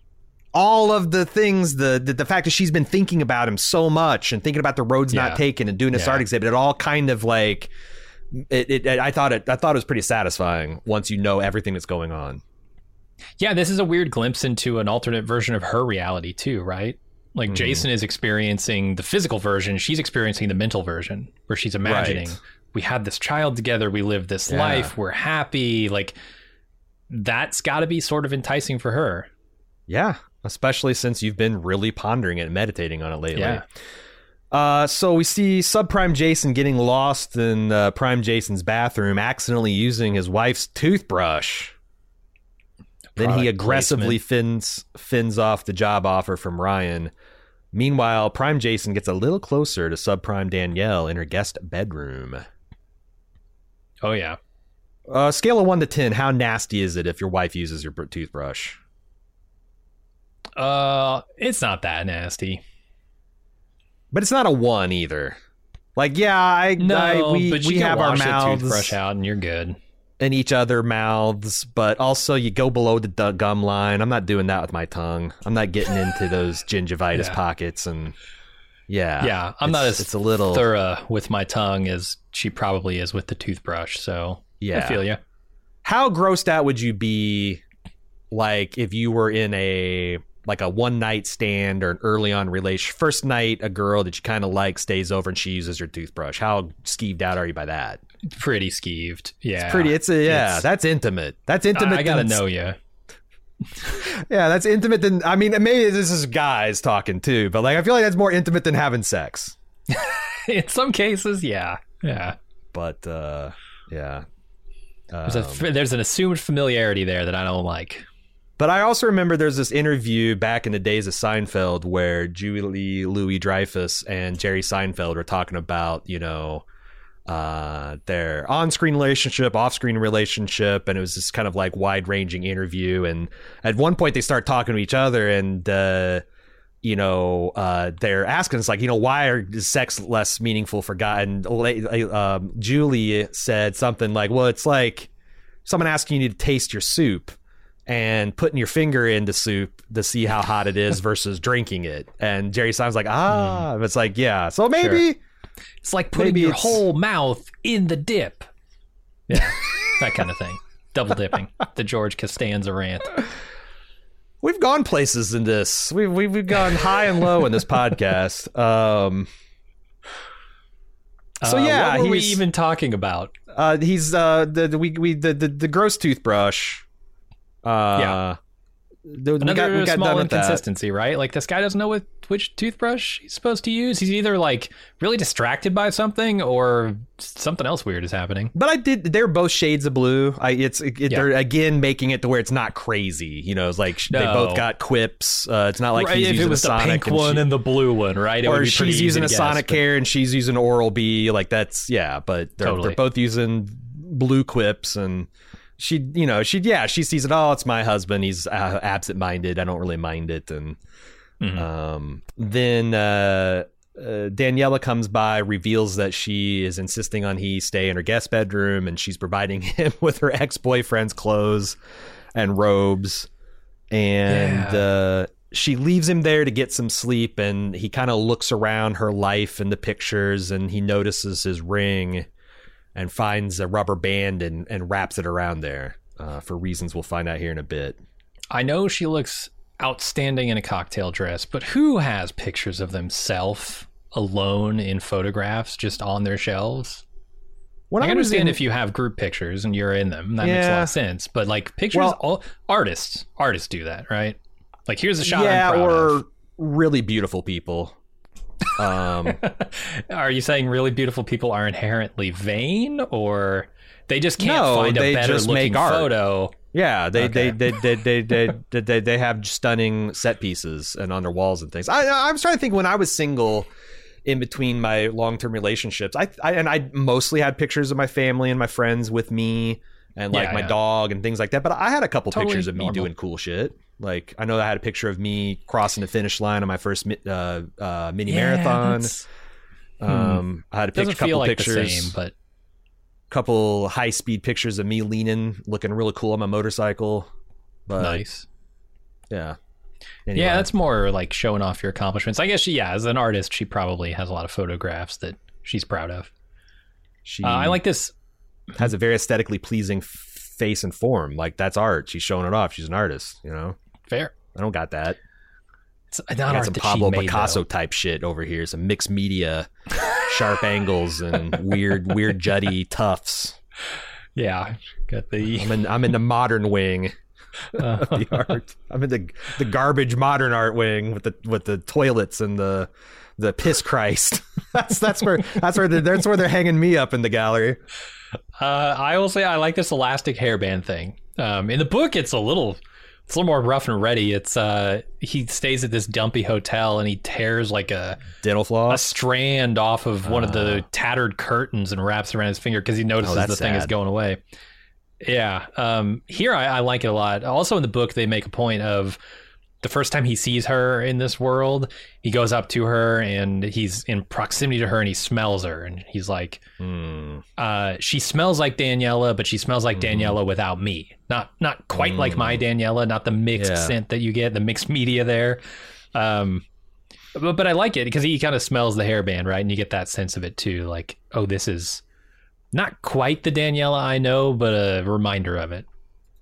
[SPEAKER 2] all of the things, the, the the fact that she's been thinking about him so much and thinking about the roads
[SPEAKER 3] Yeah.
[SPEAKER 2] not taken and doing this
[SPEAKER 3] Yeah.
[SPEAKER 2] art exhibit, it all kind of like it, it. I thought it. I thought it was pretty satisfying once you know everything that's going on.
[SPEAKER 3] Yeah, this is a weird glimpse into an alternate version of her reality too, right? Like Jason is experiencing the physical version, she's experiencing the mental version, where she's imagining
[SPEAKER 2] Right.
[SPEAKER 3] we had this child together, we lived this
[SPEAKER 2] Yeah.
[SPEAKER 3] life, we're happy. Like that's got to be sort of enticing for her.
[SPEAKER 2] Yeah, especially since you've been really pondering it and meditating on it lately.
[SPEAKER 3] Yeah.
[SPEAKER 2] Uh, so we see Subprime Jason getting lost in uh, Prime Jason's bathroom, accidentally using his wife's toothbrush. Then he
[SPEAKER 3] Product
[SPEAKER 2] aggressively
[SPEAKER 3] placement.
[SPEAKER 2] fins fins off the job offer from Ryan. Meanwhile, Prime Jason gets a little closer to Subprime Danielle in her guest bedroom.
[SPEAKER 3] Oh yeah.
[SPEAKER 2] Uh, scale of one to ten, how nasty is it if your wife uses your br- toothbrush?
[SPEAKER 3] Uh, it's not that nasty.
[SPEAKER 2] But it's not a one either. Like, yeah, I,
[SPEAKER 3] No,
[SPEAKER 2] I we
[SPEAKER 3] but you
[SPEAKER 2] we
[SPEAKER 3] can
[SPEAKER 2] have our
[SPEAKER 3] wash the
[SPEAKER 2] mouths
[SPEAKER 3] toothbrush out and you're good.
[SPEAKER 2] in each other mouths, but also you go below the du- gum line. I'm not doing that with my tongue. I'm not getting into those gingivitis
[SPEAKER 3] Yeah.
[SPEAKER 2] pockets and yeah,
[SPEAKER 3] Yeah, I'm
[SPEAKER 2] it's-
[SPEAKER 3] not as
[SPEAKER 2] it's a little
[SPEAKER 3] thorough with my tongue as she probably is with the toothbrush. So
[SPEAKER 2] yeah.
[SPEAKER 3] I feel you.
[SPEAKER 2] How grossed out would you be, like, if you were in a like a one night stand or an early on relation, first night, a girl that you kind of like stays over and she uses your toothbrush? How skeeved out are you by that?
[SPEAKER 3] Pretty skeeved. Yeah,
[SPEAKER 2] It's pretty. It's a yeah.
[SPEAKER 3] It's-
[SPEAKER 2] that's intimate. That's intimate.
[SPEAKER 3] I gotta
[SPEAKER 2] than-
[SPEAKER 3] know you.
[SPEAKER 2] Yeah, that's intimate than. I mean, maybe this is guys talking too, but like I feel like that's more intimate than having sex.
[SPEAKER 3] In some cases, yeah, yeah.
[SPEAKER 2] But uh, yeah.
[SPEAKER 3] There's,
[SPEAKER 2] Um,
[SPEAKER 3] a, there's an assumed familiarity there that I don't like.
[SPEAKER 2] But I also remember there's this interview back in the days of Seinfeld where Julie Louis-Dreyfus and Jerry Seinfeld were talking about, you know, uh, their on-screen relationship, off-screen relationship, and it was this kind of like wide-ranging interview. And at one point they start talking to each other, and uh, you know, uh, they're asking us like, you know, why are, is sex less meaningful for guys? And um, Julie said something like, well, it's like someone asking you to taste your soup and putting your finger into soup to see how hot it is versus drinking it. And Jerry Seinfeld's like, ah, mm. It's like, yeah. So maybe
[SPEAKER 3] Sure. It's like putting
[SPEAKER 2] maybe
[SPEAKER 3] your
[SPEAKER 2] it's...
[SPEAKER 3] whole mouth in the dip. Yeah, that kind of thing. Double dipping. The George Costanza rant.
[SPEAKER 2] We've gone places in this. We've we've, we've gone high and low in this podcast. Um, so
[SPEAKER 3] Uh,
[SPEAKER 2] yeah,
[SPEAKER 3] what were we
[SPEAKER 2] he's-
[SPEAKER 3] even talking about?
[SPEAKER 2] Uh, he's uh the, the we we the, the the gross toothbrush. Uh,
[SPEAKER 3] Yeah.
[SPEAKER 2] the, we
[SPEAKER 3] Another
[SPEAKER 2] got, we got
[SPEAKER 3] small
[SPEAKER 2] done with that.
[SPEAKER 3] inconsistency, right? Like this guy doesn't know what, which toothbrush he's supposed to use. He's either like really distracted by something or something else weird is happening.
[SPEAKER 2] But I did. They're both shades of blue. I it's it,
[SPEAKER 3] Yeah.
[SPEAKER 2] they're again making it to where it's not crazy. You know, it's like sh they
[SPEAKER 3] No.
[SPEAKER 2] both got quips. Uh, it's not like
[SPEAKER 3] right,
[SPEAKER 2] he's
[SPEAKER 3] if
[SPEAKER 2] using
[SPEAKER 3] it was
[SPEAKER 2] a
[SPEAKER 3] the
[SPEAKER 2] Sonic
[SPEAKER 3] pink
[SPEAKER 2] and
[SPEAKER 3] one
[SPEAKER 2] she-
[SPEAKER 3] and the blue one, right? It would
[SPEAKER 2] or
[SPEAKER 3] be pretty
[SPEAKER 2] she's
[SPEAKER 3] easy
[SPEAKER 2] using
[SPEAKER 3] to
[SPEAKER 2] a
[SPEAKER 3] guess,
[SPEAKER 2] Sonic
[SPEAKER 3] but-
[SPEAKER 2] Care and she's using Oral B. Like that's yeah, but they're,
[SPEAKER 3] Totally.
[SPEAKER 2] they're both using blue quips and. She, you know, she, yeah, she sees it. Oh, it's my husband. He's uh, absent-minded. I don't really mind it. And
[SPEAKER 3] Mhm.
[SPEAKER 2] um, then uh, uh, Daniela comes by, reveals that she is insisting on he stay in her guest bedroom, and she's providing him with her ex-boyfriend's clothes and robes. And
[SPEAKER 3] Yeah.
[SPEAKER 2] uh, she leaves him there to get some sleep, and he kind of looks around her life and the pictures, and he notices his ring. And finds a rubber band and, and wraps it around there uh, for reasons we'll find out here in a bit.
[SPEAKER 3] I know she looks outstanding in a cocktail dress, but who has pictures of themselves alone in photographs just on their shelves?
[SPEAKER 2] When
[SPEAKER 3] I
[SPEAKER 2] was
[SPEAKER 3] understand
[SPEAKER 2] in-
[SPEAKER 3] if you have group pictures and you're in them, that makes a lot
[SPEAKER 2] Yeah.
[SPEAKER 3] of sense. But like pictures,
[SPEAKER 2] Well-
[SPEAKER 3] all artists, artists do that, right? Like here's a shot
[SPEAKER 2] yeah,
[SPEAKER 3] I'm proud
[SPEAKER 2] or
[SPEAKER 3] of.
[SPEAKER 2] really beautiful people. Um,
[SPEAKER 3] Are you saying really beautiful people are inherently vain, or they just can't
[SPEAKER 2] No,
[SPEAKER 3] find a
[SPEAKER 2] they
[SPEAKER 3] better
[SPEAKER 2] just
[SPEAKER 3] looking
[SPEAKER 2] make art.
[SPEAKER 3] photo?
[SPEAKER 2] yeah, they,
[SPEAKER 3] Okay.
[SPEAKER 2] they, they, they, they, they, they, they have stunning set pieces and on their walls and things. I, I was trying to think when I was single. In between my long-term relationships, I, I and I mostly had pictures of my family and my friends with me, and like
[SPEAKER 3] Yeah,
[SPEAKER 2] my
[SPEAKER 3] yeah.
[SPEAKER 2] dog and things like that. But I had a couple
[SPEAKER 3] Totally
[SPEAKER 2] pictures of me
[SPEAKER 3] normal.
[SPEAKER 2] doing cool shit. Like I know I had a picture of me crossing the finish line on my first mi- uh, uh, mini marathon.
[SPEAKER 3] that's-
[SPEAKER 2] Um, I had a
[SPEAKER 3] Doesn't
[SPEAKER 2] picture, couple
[SPEAKER 3] feel like
[SPEAKER 2] pictures,
[SPEAKER 3] the same, but
[SPEAKER 2] couple high-speed pictures of me leaning, looking really cool on my motorcycle. But
[SPEAKER 3] nice.
[SPEAKER 2] yeah, anyway.
[SPEAKER 3] Yeah, that's more like showing off your accomplishments. I guess she, yeah, as an artist, she probably has a lot of photographs that she's proud of.
[SPEAKER 2] she.
[SPEAKER 3] Uh, I like this.
[SPEAKER 2] has a very aesthetically pleasing f- face and form. Like that's art. She's showing it off. She's an artist. You know,
[SPEAKER 3] Fair.
[SPEAKER 2] I don't got that.
[SPEAKER 3] It's
[SPEAKER 2] I
[SPEAKER 3] not
[SPEAKER 2] got
[SPEAKER 3] art
[SPEAKER 2] some
[SPEAKER 3] that
[SPEAKER 2] Pablo
[SPEAKER 3] she made,
[SPEAKER 2] Picasso
[SPEAKER 3] though.
[SPEAKER 2] type shit over here. Some mixed media, sharp angles and weird, weird juddy tufts.
[SPEAKER 3] Yeah, got the.
[SPEAKER 2] I'm in. I'm in the modern wing.
[SPEAKER 3] Uh,
[SPEAKER 2] The art. I'm in the the garbage modern art wing with the with the toilets and the the piss Christ. that's that's where that's where they're, that's where they're hanging me up in the gallery.
[SPEAKER 3] uh, I will say I like this elastic hairband thing. Um, in the book, it's a little. It's a little more rough and ready. It's uh, he stays at this dumpy hotel and he tears like a
[SPEAKER 2] Dental
[SPEAKER 3] a
[SPEAKER 2] floss.
[SPEAKER 3] strand off of one of the tattered curtains and wraps around his finger because he notices
[SPEAKER 2] Oh, that's
[SPEAKER 3] the thing is
[SPEAKER 2] sad.
[SPEAKER 3] going away. Yeah. Um, here I, I like it a lot. Also in the book, they make a point of the first time he sees her in this world, he goes up to her and he's in proximity to her and he smells her. And he's like, mm. uh, she smells like Daniela, but she smells like mm. Daniela without me. Not not quite mm. like my Daniela, not the mixed yeah. scent that you get, the mixed media there. Um, but, but I like it because he kind of smells the hairband, right? And you get that sense of it too. Like, oh, this is not quite the Daniela I know, but a reminder of it.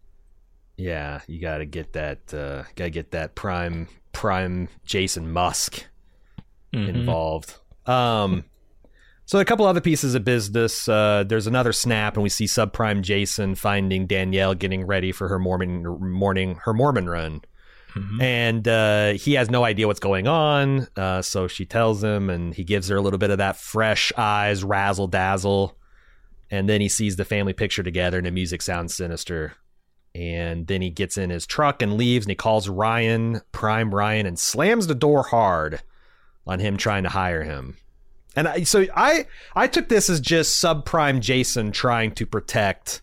[SPEAKER 2] Yeah, you got to get that. Uh, got to get that prime, prime Jason Musk mm-hmm. involved. Um, so a couple other pieces of business. Uh, there's another snap, and we see subprime Jason finding Danielle getting ready for her Mormon morning, her Mormon run, mm-hmm. and uh, he has no idea what's going on. Uh, so she tells him, and he gives her a little bit of that fresh eyes razzle dazzle, and then he sees the family picture together, and the music sounds sinister. And then he gets in his truck and leaves, and he calls Ryan, Prime Ryan, and slams the door hard on him trying to hire him. And I, so I I took this as just subprime Jason trying to protect.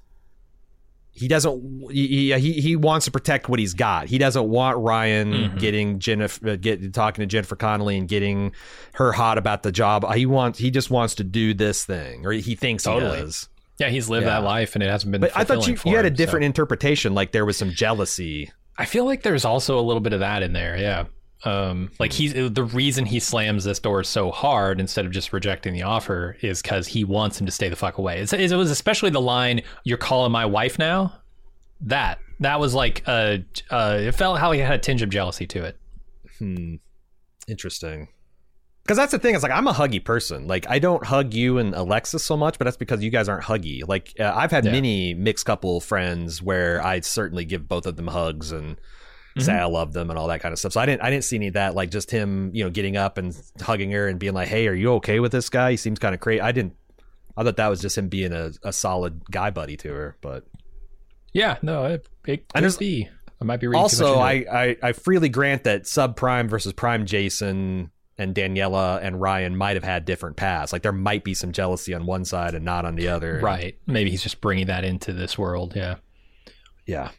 [SPEAKER 2] He doesn't. He he, he wants to protect what he's got. He doesn't want Ryan mm-hmm. getting Jennifer, get talking to Jennifer Connelly and getting her hot about the job. He wants. He just wants to do this thing, or he thinks totally. he does.
[SPEAKER 3] Yeah, he's lived yeah. that life, and it hasn't been.
[SPEAKER 2] But I thought you, you had a
[SPEAKER 3] him,
[SPEAKER 2] different
[SPEAKER 3] so.
[SPEAKER 2] interpretation, like there was some jealousy.
[SPEAKER 3] I feel like there's also a little bit of that in there. Yeah, um, like he's the reason he slams this door so hard instead of just rejecting the offer is because he wants him to stay the fuck away. It's, it was especially the line, "You're calling my wife now." That that was like a. Uh, it felt how he had a tinge of jealousy to it.
[SPEAKER 2] Hmm. Interesting. Because that's the thing. It's like, I'm a huggy person. Like, I don't hug you and Alexis so much, but that's because you guys aren't huggy. Like, uh, I've had yeah. many mixed couple friends where I certainly give both of them hugs and mm-hmm. say I love them and all that kind of stuff. So I didn't I didn't see any of that. Like, just him, you know, getting up and hugging her and being like, hey, are you okay with this guy? He seems kind of crazy. I didn't. I thought that was just him being a, a solid guy buddy to her. But
[SPEAKER 3] yeah, no, it, it could be. I might be reading
[SPEAKER 2] also, I, I, I freely grant that subprime versus prime Jason and Daniela and Ryan might have had different paths. Like there might be some jealousy on one side and not on the other.
[SPEAKER 3] Right. Maybe he's just bringing that into this world. Yeah.
[SPEAKER 2] Yeah.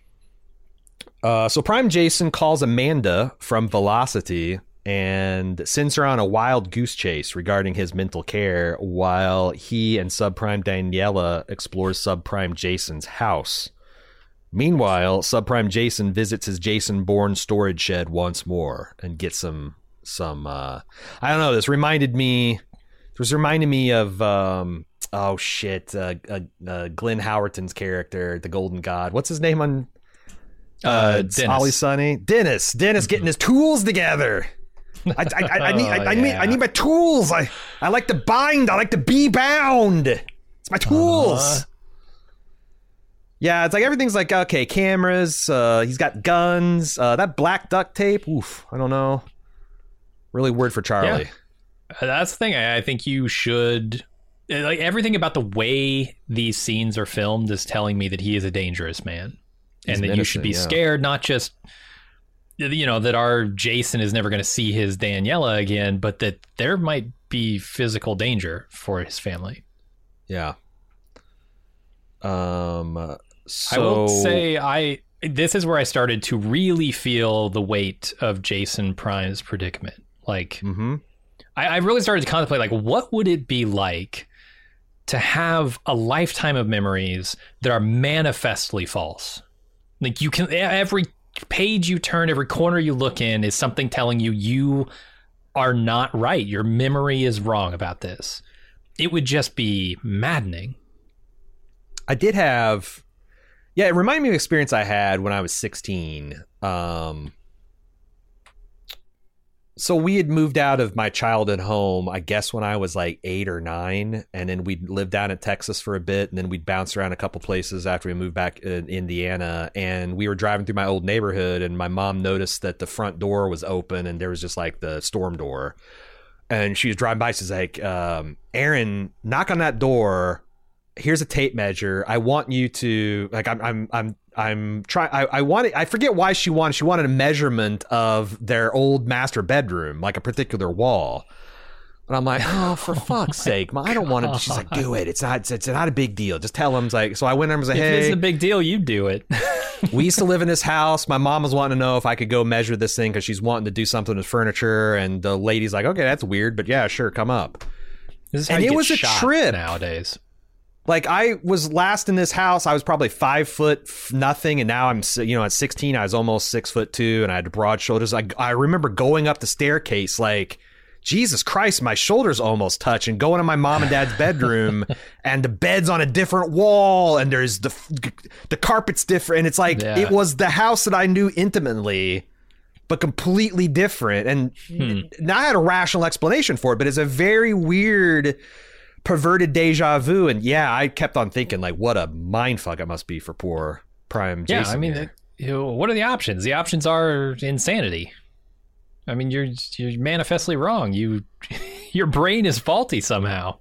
[SPEAKER 2] Uh, so Prime Jason calls Amanda from Velocity and sends her on a wild goose chase regarding his mental care while he and subprime Daniela explores subprime Jason's house. Meanwhile, subprime Jason visits his Jason-born storage shed once more and gets some some uh I don't know, this reminded me this reminded me of um oh shit uh, uh, uh Glenn Howerton's character, the Golden God. What's his name on uh, uh Dennis. Always Sunny? Dennis Dennis getting his tools together. I, I, I, I need I, I need I need my tools. I I like to bind. I like to be bound. It's my tools. Uh-huh. Yeah, it's like everything's like, okay, cameras, uh he's got guns, uh that black duct tape, oof, I don't know. Really word for Charlie.
[SPEAKER 3] Yeah. That's the thing. I think you should, like, everything about the way these scenes are filmed is telling me that he is a dangerous man. He's and that you should be yeah. scared, not just, you know, that our Jason is never going to see his Daniela again, but that there might be physical danger for his family.
[SPEAKER 2] Yeah. Um. So...
[SPEAKER 3] I will say I... This is where I started to really feel the weight of Jason Prime's predicament. Like, mm-hmm. I, I really started to contemplate, like, what would it be like to have a lifetime of memories that are manifestly false? Like, you can, every page you turn, every corner you look in is something telling you you are not right. Your memory is wrong about this. It would just be maddening.
[SPEAKER 2] I did have... Yeah, it reminded me of an experience I had when I was sixteen. Um, so we had moved out of my childhood home, I guess, when I was like eight or nine. And then we'd lived down in Texas for a bit. And then we'd bounce around a couple places after we moved back in Indiana. And we were driving through my old neighborhood. And my mom noticed that the front door was open and there was just like the storm door. And she was driving by. She's like, um, Aaron, knock on that door. Here's a tape measure. I want you to like. I'm. I'm. I'm. I'm trying. I. I wanted. I forget why she wanted. She wanted a measurement of their old master bedroom, like a particular wall. And I'm like, oh, for fuck's sake, Mom, I don't want to. She's like, do it. It's not. It's, it's not a big deal. Just tell him. It's like, so I went in and was like,
[SPEAKER 3] if
[SPEAKER 2] hey,
[SPEAKER 3] it's a big deal, you do it.
[SPEAKER 2] we used to live in this house. My mom was wanting to know if I could go measure this thing because she's wanting to do something with furniture. And the lady's like, okay, that's weird, but yeah, sure, come up.
[SPEAKER 3] This is how
[SPEAKER 2] and
[SPEAKER 3] you
[SPEAKER 2] it
[SPEAKER 3] get
[SPEAKER 2] was a
[SPEAKER 3] shot
[SPEAKER 2] trip
[SPEAKER 3] nowadays.
[SPEAKER 2] Like, I was last in this house. I was probably five foot nothing, and now I'm, you know, at sixteen, I was almost six foot two, and I had broad shoulders. I, I remember going up the staircase, like, Jesus Christ, my shoulders almost touch, and going to my mom and dad's bedroom, and the bed's on a different wall, and there's the the carpet's different, and it's like yeah. it was the house that I knew intimately, but completely different. And hmm. now I had a rational explanation for it, but it's a very weird, perverted deja vu. And yeah, I kept on thinking, like, what a mindfuck it must be for poor Prime Jason.
[SPEAKER 3] Yeah, I mean, the, you know, what are the options? The options are insanity. I mean, you're you're manifestly wrong. You, your brain is faulty somehow.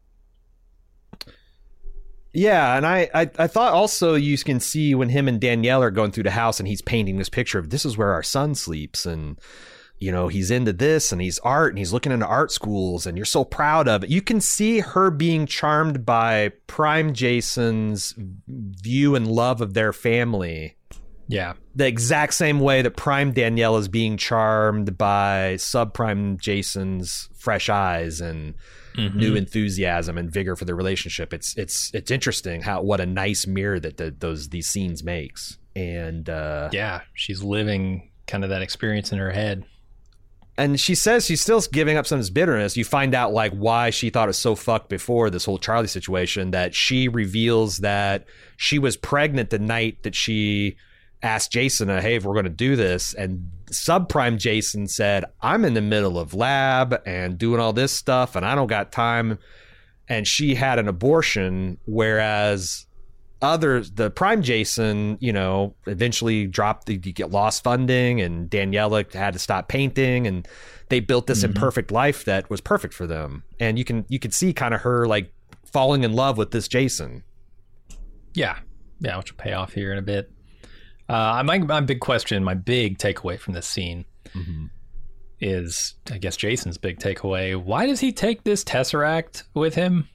[SPEAKER 2] Yeah, and I, I, I thought also you can see when him and Danielle are going through the house and he's painting this picture of this is where our son sleeps, and you know, he's into this and he's art and he's looking into art schools and you're so proud of it. You can see her being charmed by Prime Jason's view and love of their family.
[SPEAKER 3] Yeah.
[SPEAKER 2] The exact same way that Prime Danielle is being charmed by Subprime Jason's fresh eyes and mm-hmm. new enthusiasm and vigor for the relationship. It's it's it's interesting how what a nice mirror that the, those these scenes makes. And uh,
[SPEAKER 3] yeah, she's living kind of that experience in her head.
[SPEAKER 2] And she says she's still giving up some of this bitterness. You find out like why she thought it was so fucked before this whole Charlie situation, that she reveals that she was pregnant the night that she asked Jason, hey, if we're going to do this. And Subprime Jason said, I'm in the middle of lab and doing all this stuff and I don't got time. And she had an abortion, whereas others, the Prime Jason, you know, eventually dropped the get lost funding, and Daniela had to stop painting, and they built this mm-hmm. imperfect life that was perfect for them. And you can you can see kind of her like falling in love with this Jason.
[SPEAKER 3] Yeah, yeah, which will pay off here in a bit. Uh, my my big question, my big takeaway from this scene mm-hmm. is, I guess Jason's big takeaway. Why does he take this Tesseract with him?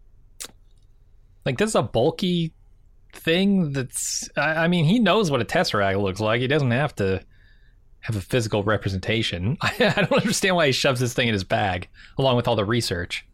[SPEAKER 3] Like, this is a bulky thing that's, I, I mean, he knows what a Tesseract looks like. He doesn't have to have a physical representation. I, I don't understand why he shoves this thing in his bag along with all the research.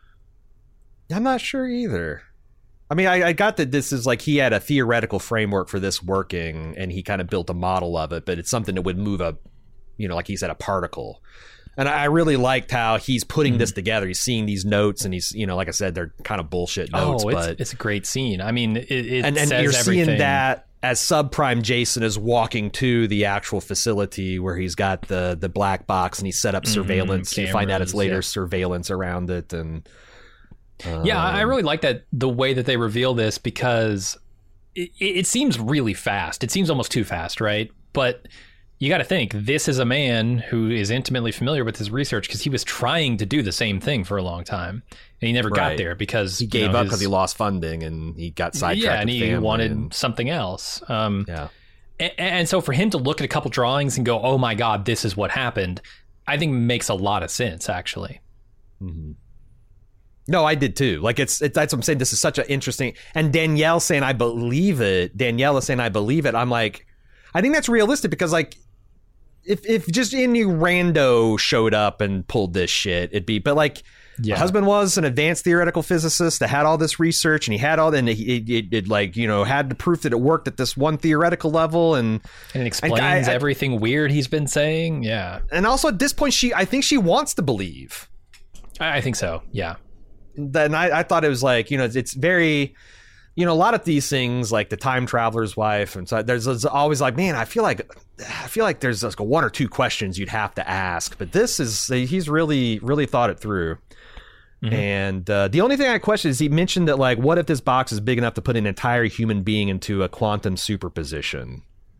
[SPEAKER 2] I'm not sure either. I mean, I, I got that this is like he had a theoretical framework for this working, and he kind of built a model of it, but it's something that would move a, you know, like he said, a particle. And I really liked how he's putting mm. this together. He's seeing these notes, and he's, you know, like I said, they're kind of bullshit notes.
[SPEAKER 3] Oh, it's,
[SPEAKER 2] but
[SPEAKER 3] it's a great scene. I mean, it, it
[SPEAKER 2] and, and
[SPEAKER 3] says
[SPEAKER 2] you're
[SPEAKER 3] everything.
[SPEAKER 2] Seeing that as Subprime Jason is walking to the actual facility where he's got the the black box, and he set up surveillance. Mm, cameras, you find out it's later yeah. surveillance around it, and um,
[SPEAKER 3] yeah, I really like that the way that they reveal this, because it, it seems really fast. It seems almost too fast, right? But you got to think, this is a man who is intimately familiar with his research, because he was trying to do the same thing for a long time, and he never right. got there because
[SPEAKER 2] he gave
[SPEAKER 3] you know,
[SPEAKER 2] up because he lost funding and he got sidetracked.
[SPEAKER 3] Yeah, and he wanted
[SPEAKER 2] and...
[SPEAKER 3] something else. Um,
[SPEAKER 2] yeah,
[SPEAKER 3] and, and so for him to look at a couple drawings and go, "Oh my God, this is what happened," I think makes a lot of sense, actually.
[SPEAKER 2] Mm-hmm. No, I did too. Like it's, it's that's what I'm saying. This is such an interesting. And Danielle saying, "I believe it." Danielle is saying, "I believe it." I'm like, I think that's realistic, because like, if if just any rando showed up and pulled this shit, it'd be. But like, yeah. my husband was an advanced theoretical physicist that had all this research, and he had all, and it, it, it like you know had the proof that it worked at this one theoretical level, and
[SPEAKER 3] and it explains and I, I, everything weird he's been saying. Yeah,
[SPEAKER 2] and also at this point, she I think she wants to believe.
[SPEAKER 3] I, I think so. Yeah.
[SPEAKER 2] Then I, I thought it was like, you know, it's very, you know, a lot of these things like the time traveler's wife. And so there's, there's always like, man, I feel like, I feel like there's like one or two questions you'd have to ask, but this is, he's really, really thought it through. Mm-hmm. And uh, the only thing I question is he mentioned that like, what if this box is big enough to put an entire human being into a quantum superposition?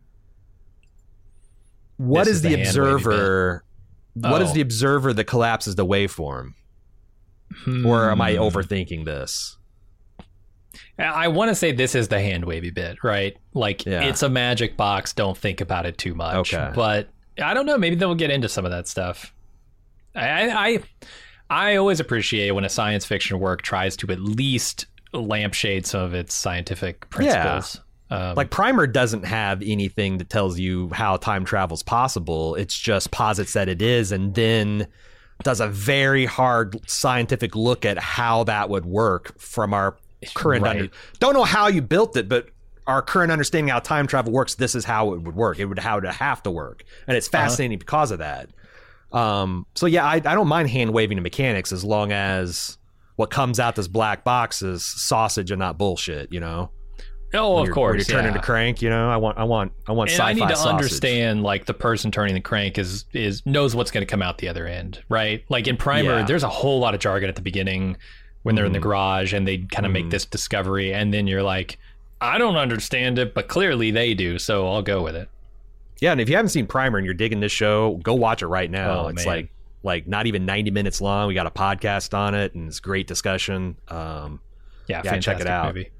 [SPEAKER 2] What is, is the, the observer? Oh. What is the observer that collapses the waveform? Hmm. Or am I overthinking this?
[SPEAKER 3] I want to say this is the hand wavy bit, right? Like, yeah. it's a magic box. Don't think about it too much.
[SPEAKER 2] Okay.
[SPEAKER 3] But I don't know. Maybe they'll get into some of that stuff. I, I I always appreciate when a science fiction work tries to at least lampshade some of its scientific principles.
[SPEAKER 2] Yeah.
[SPEAKER 3] Um,
[SPEAKER 2] like Primer doesn't have anything that tells you how time travel is possible. It's just posits that it is, and then does a very hard scientific look at how that would work from our current
[SPEAKER 3] Right.
[SPEAKER 2] under- don't know how you built it, but our current understanding of how time travel works, this is how it would work. It would how it have to work, and it's fascinating uh-huh. because of that. Um, so yeah, I, I don't mind hand waving the mechanics as long as what comes out this black box is sausage and not bullshit. You know.
[SPEAKER 3] Oh, of course.
[SPEAKER 2] When you're turning
[SPEAKER 3] yeah.
[SPEAKER 2] to crank, you know, I want, I want, I want
[SPEAKER 3] and
[SPEAKER 2] sci-fi
[SPEAKER 3] I need to
[SPEAKER 2] sausage.
[SPEAKER 3] understand, like, the person turning the crank is is knows what's going to come out the other end, right? Like in Primer,
[SPEAKER 2] Yeah.
[SPEAKER 3] there's a whole lot of jargon at the beginning when they're mm. in the garage and they kind of mm. make this discovery, and then you're like, I don't understand it, but clearly they do, so I'll go with it.
[SPEAKER 2] Yeah, and if you haven't seen Primer and you're digging this show, go watch it right now.
[SPEAKER 3] Oh,
[SPEAKER 2] it's
[SPEAKER 3] man.
[SPEAKER 2] like like not even ninety minutes long. We got a podcast on it, and it's great discussion. Um,
[SPEAKER 3] yeah,
[SPEAKER 2] yeah,
[SPEAKER 3] fantastic
[SPEAKER 2] check it out.
[SPEAKER 3] Movie.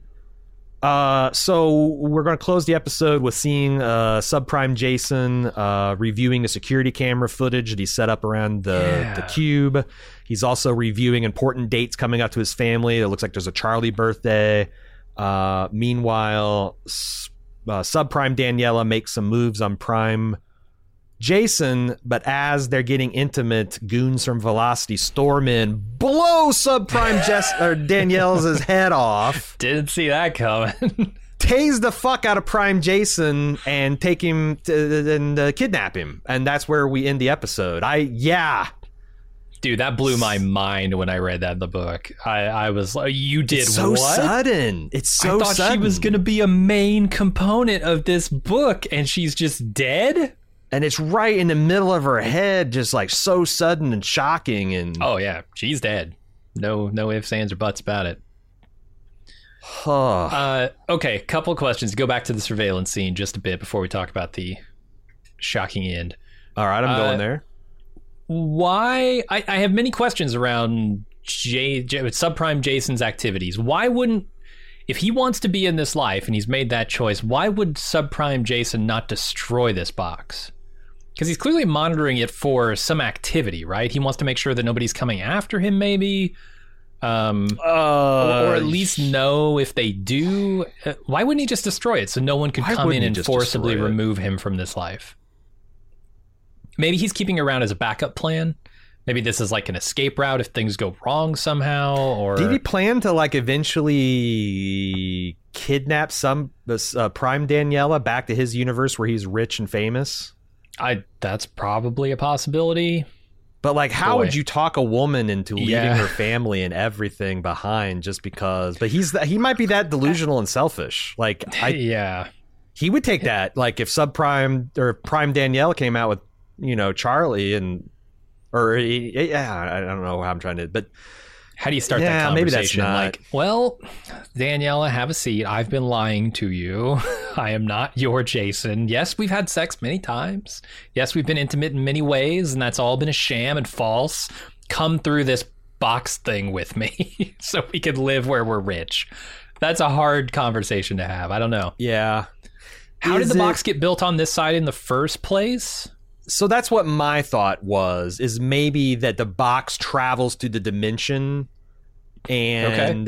[SPEAKER 2] Uh, so we're going to close the episode with seeing uh, Subprime Jason uh, reviewing the security camera footage that he set up around the,
[SPEAKER 3] Yeah.
[SPEAKER 2] the cube. He's also reviewing important dates coming up to his family. It looks like there's a Charlie birthday. Uh, meanwhile, s- uh, Subprime Daniela makes some moves on Prime Jason, but as they're getting intimate, goons from Velocity storm in, blow Subprime Jess or Danielle's head off,
[SPEAKER 3] Didn't see that coming.
[SPEAKER 2] tase the fuck out of Prime Jason, and take him to, and uh, kidnap him, and that's where we end the episode. I yeah,
[SPEAKER 3] Dude, that blew my mind when I read that in the book. I, I was like, you did
[SPEAKER 2] it's so
[SPEAKER 3] what?
[SPEAKER 2] sudden. It's so
[SPEAKER 3] I thought
[SPEAKER 2] sudden.
[SPEAKER 3] she was going to be a main component of this book, and she's just dead?
[SPEAKER 2] And it's right in the middle of her head, just like so sudden and shocking. And
[SPEAKER 3] Oh, yeah. She's dead. No no ifs, ands, or buts about it.
[SPEAKER 2] oh.
[SPEAKER 3] Uh, okay, couple questions. Go back to the surveillance scene just a bit before we talk about the shocking end.
[SPEAKER 2] All right, I'm
[SPEAKER 3] uh,
[SPEAKER 2] going there.
[SPEAKER 3] Why? I, I have many questions around J, J, Subprime Jason's activities. Why wouldn't, if he wants to be in this life and he's made that choice, why would Subprime Jason not destroy this box? Because he's clearly monitoring it for some activity, right? He wants to make sure that nobody's coming after him, maybe. Um,
[SPEAKER 2] Uh,
[SPEAKER 3] or, or at least know if they do. Uh, why wouldn't he just destroy it so no one could
[SPEAKER 2] Why
[SPEAKER 3] come in
[SPEAKER 2] wouldn't he
[SPEAKER 3] and
[SPEAKER 2] just
[SPEAKER 3] forcibly
[SPEAKER 2] destroy it?
[SPEAKER 3] remove him from this life? Maybe he's keeping it around as a backup plan. Maybe this is like an escape route if things go wrong somehow. Or
[SPEAKER 2] Did he plan to like eventually kidnap some uh, Prime Daniela back to his universe where he's rich and famous?
[SPEAKER 3] I that's probably a possibility.
[SPEAKER 2] But like, how
[SPEAKER 3] Boy.
[SPEAKER 2] would you talk a woman into leaving
[SPEAKER 3] Yeah.
[SPEAKER 2] her family and everything behind just because? But he's he might be that delusional and selfish. Like, I,
[SPEAKER 3] yeah.
[SPEAKER 2] he would take that. Like, if Subprime or Prime Danielle came out with, you know, Charlie and or yeah, I don't know how I'm trying to, but
[SPEAKER 3] How do you start
[SPEAKER 2] Yeah,
[SPEAKER 3] that
[SPEAKER 2] maybe that's
[SPEAKER 3] conversation?
[SPEAKER 2] not-
[SPEAKER 3] Like, well, Daniela, have a seat. I've been lying to you. I am not your Jason. Yes, we've had sex many times. Yes, we've been intimate in many ways, and that's all been a sham and false. Come through this box thing with me so we can live where we're rich. That's a hard conversation to have. I don't know.
[SPEAKER 2] yeah.
[SPEAKER 3] How
[SPEAKER 2] Is
[SPEAKER 3] did the
[SPEAKER 2] it-
[SPEAKER 3] box get built on this side in the first place?
[SPEAKER 2] So that's what my thought was, is maybe that the box travels through the dimension and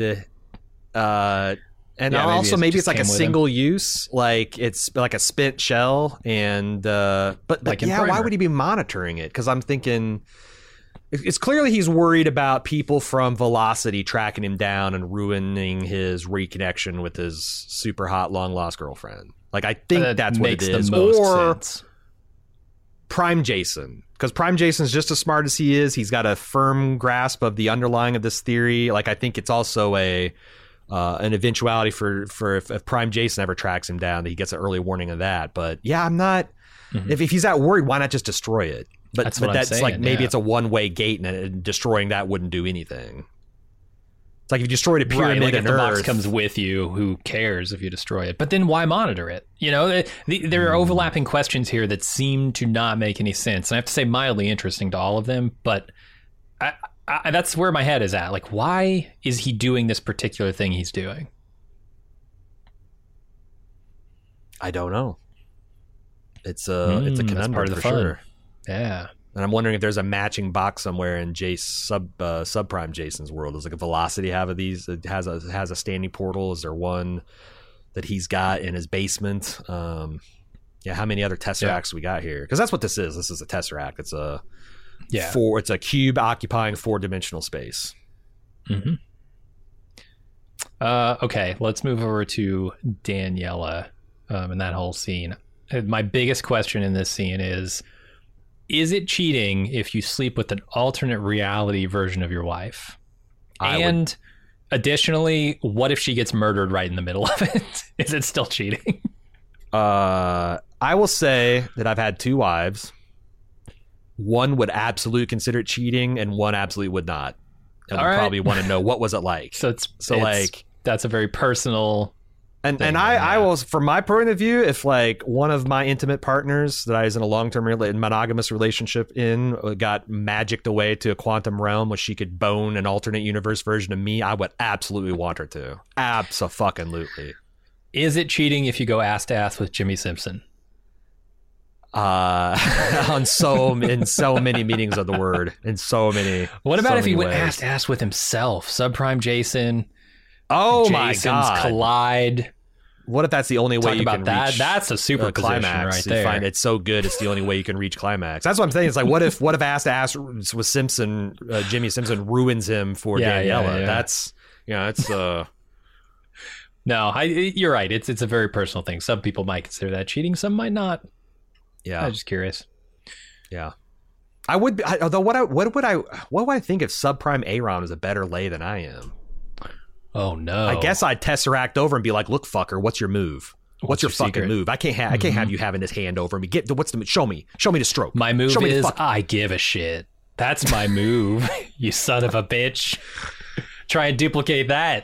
[SPEAKER 2] uh and
[SPEAKER 3] Yeah, maybe
[SPEAKER 2] also
[SPEAKER 3] it's
[SPEAKER 2] maybe
[SPEAKER 3] just
[SPEAKER 2] it's like a
[SPEAKER 3] came with him.
[SPEAKER 2] single use, like it's like a spent shell, and uh but, but
[SPEAKER 3] Like in
[SPEAKER 2] yeah, why
[SPEAKER 3] Primer.
[SPEAKER 2] would he be monitoring it? Because I'm thinking it- it's clearly he's worried about people from Velocity tracking him down and ruining his reconnection with his super hot long lost girlfriend. Like, I think
[SPEAKER 3] That
[SPEAKER 2] that's what it
[SPEAKER 3] makes
[SPEAKER 2] is.
[SPEAKER 3] the most
[SPEAKER 2] or
[SPEAKER 3] sense.
[SPEAKER 2] Prime Jason, because Prime Jason's just as smart as he is. He's got a firm grasp of the underlying of this theory. Like, I think it's also a uh, an eventuality for for if, if Prime Jason ever tracks him down, that he gets an early warning of that. But yeah, I'm not.
[SPEAKER 3] Mhm.
[SPEAKER 2] If, if he's that worried, why not just destroy it? But
[SPEAKER 3] That's
[SPEAKER 2] but
[SPEAKER 3] what I'm
[SPEAKER 2] that's like
[SPEAKER 3] saying,
[SPEAKER 2] maybe
[SPEAKER 3] yeah.
[SPEAKER 2] it's a one way gate, and, and destroying that wouldn't do anything. It's like if you destroyed a
[SPEAKER 3] Right,
[SPEAKER 2] pyramid
[SPEAKER 3] like if
[SPEAKER 2] on
[SPEAKER 3] the
[SPEAKER 2] Earth.
[SPEAKER 3] box comes with you, who cares if you destroy it? But then why monitor it? You know, the, the, there are overlapping questions here that seem to not make any sense. And I have to say, mildly interesting to all of them. But I, I, that's where my head is at. Like, why is he doing this particular thing he's doing?
[SPEAKER 2] I don't know. It's a it's a
[SPEAKER 3] Mm, that's
[SPEAKER 2] conundrum
[SPEAKER 3] part of the
[SPEAKER 2] for
[SPEAKER 3] fun.
[SPEAKER 2] sure.
[SPEAKER 3] Yeah.
[SPEAKER 2] And I'm wondering if there's a matching box somewhere in Jace sub uh, subprime Jason's world. Does like a Velocity have of these? It has a has a standing portal. Is there one that he's got in his basement? Um, yeah, how many other Tesseracts yeah. we got here? Because that's what this is. This is a Tesseract. It's a yeah. four. It's a cube occupying four dimensional space.
[SPEAKER 3] Mm-hmm. Uh, okay, let's move over to Daniela um, and that whole scene. My biggest question in this scene is. Is it cheating if you sleep with an alternate reality version of your wife? I and would... additionally, what if she gets murdered right in the middle of it? Is it still cheating?
[SPEAKER 2] Uh, I will say that I've had two wives. One would absolutely consider it cheating, and one absolutely would not. And would right. probably want to know what was it like.
[SPEAKER 3] So it's
[SPEAKER 2] so
[SPEAKER 3] it's,
[SPEAKER 2] like
[SPEAKER 3] that's a very personal.
[SPEAKER 2] And thing, and I, yeah. I will, from my point of view, if like one of my intimate partners that I was in a long-term rela- monogamous relationship in got magicked away to a quantum realm where she could bone an alternate universe version of me, I would absolutely want her to. Abso-fucking-lutely.
[SPEAKER 3] Is it cheating if you go ass to ass with Jimmy Simpson?
[SPEAKER 2] Uh, on so in so many meanings of the word, in so many.
[SPEAKER 3] What about
[SPEAKER 2] so
[SPEAKER 3] if he went
[SPEAKER 2] ways.
[SPEAKER 3] ass to ass with himself? Subprime Jason.
[SPEAKER 2] Oh
[SPEAKER 3] Jason's
[SPEAKER 2] my god!
[SPEAKER 3] Collide.
[SPEAKER 2] What if that's the only way
[SPEAKER 3] Talk
[SPEAKER 2] you
[SPEAKER 3] about
[SPEAKER 2] can
[SPEAKER 3] that?
[SPEAKER 2] reach
[SPEAKER 3] That's a super
[SPEAKER 2] climax
[SPEAKER 3] right there.
[SPEAKER 2] You find it so good, it's the only way you can reach climax. That's what I'm saying. It's like, what if, what if ass to ass with Simpson, uh, Jimmy Simpson ruins him for
[SPEAKER 3] yeah,
[SPEAKER 2] Daniela?
[SPEAKER 3] Yeah, yeah.
[SPEAKER 2] That's, you know, it's uh.
[SPEAKER 3] No, I, you're right. It's it's a very personal thing. Some people might consider that cheating. Some might not.
[SPEAKER 2] Yeah,
[SPEAKER 3] I'm just curious.
[SPEAKER 2] Yeah, I would. Be, I, although, what I what would I what would I think if Subprime Aaron is a better lay than I am?
[SPEAKER 3] Oh no!
[SPEAKER 2] I guess I'd Tesseract over and be like, "Look, fucker, what's your move? What's, what's your, your fucking secret? move? I can't have mm-hmm. I can't have you having this hand over me. Get what's the show me? Show me the stroke.
[SPEAKER 3] My move
[SPEAKER 2] show
[SPEAKER 3] is I give a shit. That's my move. You son of a bitch. Try and duplicate that.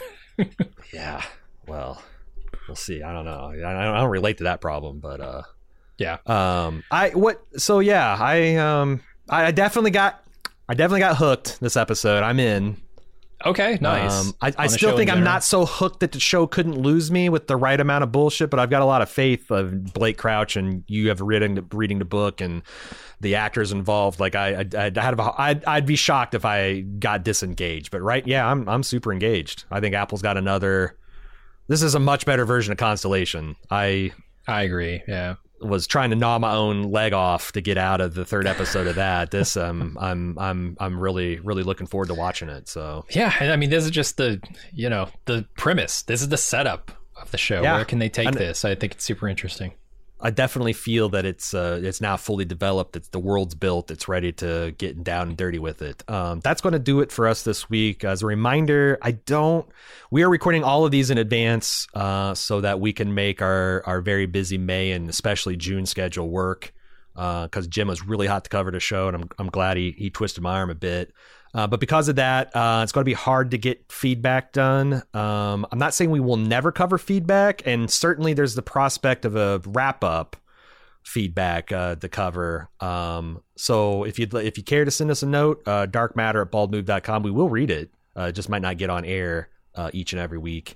[SPEAKER 2] Yeah. Well, we'll see. I don't know. I, I don't relate to that problem, but uh,
[SPEAKER 3] yeah.
[SPEAKER 2] Um, I what? So yeah, I um, I definitely got I definitely got hooked this episode. I'm in.
[SPEAKER 3] Okay, nice.
[SPEAKER 2] Um, I, I still think I'm not so hooked that the show couldn't lose me with the right amount of bullshit, but I've got a lot of faith of Blake Crouch, and you have reading the, reading the book and the actors involved. Like I, I, I'd, have a, I'd, I'd be shocked if I got disengaged, but right, yeah, I'm, I'm super engaged. I think Apple's got another. This is a much better version of Constellation. I,
[SPEAKER 3] I agree. Yeah.
[SPEAKER 2] Was trying to gnaw my own leg off to get out of the third episode of that. This um I'm I'm I'm really really looking forward to watching it. So
[SPEAKER 3] yeah, I mean this is just the you know the premise. This is the setup of the show. Yeah. Where can they take and this? I think it's super interesting.
[SPEAKER 2] I definitely feel that it's uh, it's now fully developed. It's the world's built. It's ready to get down and dirty with it. Um, that's going to do it for us this week. As a reminder, I don't. We are recording all of these in advance uh, so that we can make our our very busy May and especially June schedule work. Because uh, Jim was really hot to cover the show, and I'm I'm glad he he twisted my arm a bit. Uh, but because of that, uh, it's going to be hard to get feedback done. Um, I'm not saying we will never cover feedback, and certainly there's the prospect of a wrap-up feedback uh, to cover. Um, so if you'd if you care to send us a note, uh, dark matter at bald move dot com, we will read it. Uh, it just might not get on air uh, each and every week.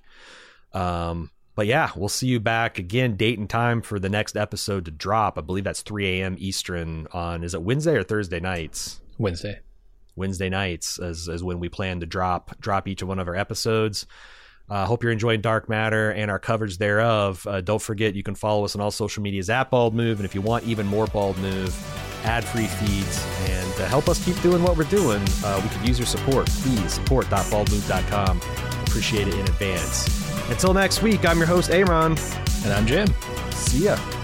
[SPEAKER 2] Um, but yeah, we'll see you back again, date and time for the next episode to drop. I believe that's three a.m. Eastern on, is it Wednesday or Thursday nights?
[SPEAKER 3] Wednesday.
[SPEAKER 2] Wednesday nights as, as when we plan to drop drop each one of our episodes. I uh, hope you're enjoying Dark Matter and our coverage thereof. Uh, don't forget, you can follow us on all social medias at Bald Move. And if you want even more Bald Move, ad-free feeds, and to help us keep doing what we're doing, uh, we could use your support. Please, support dot bald move dot com. Appreciate it in advance. Until next week, I'm your host, Aaron.
[SPEAKER 3] And I'm Jim.
[SPEAKER 2] See ya.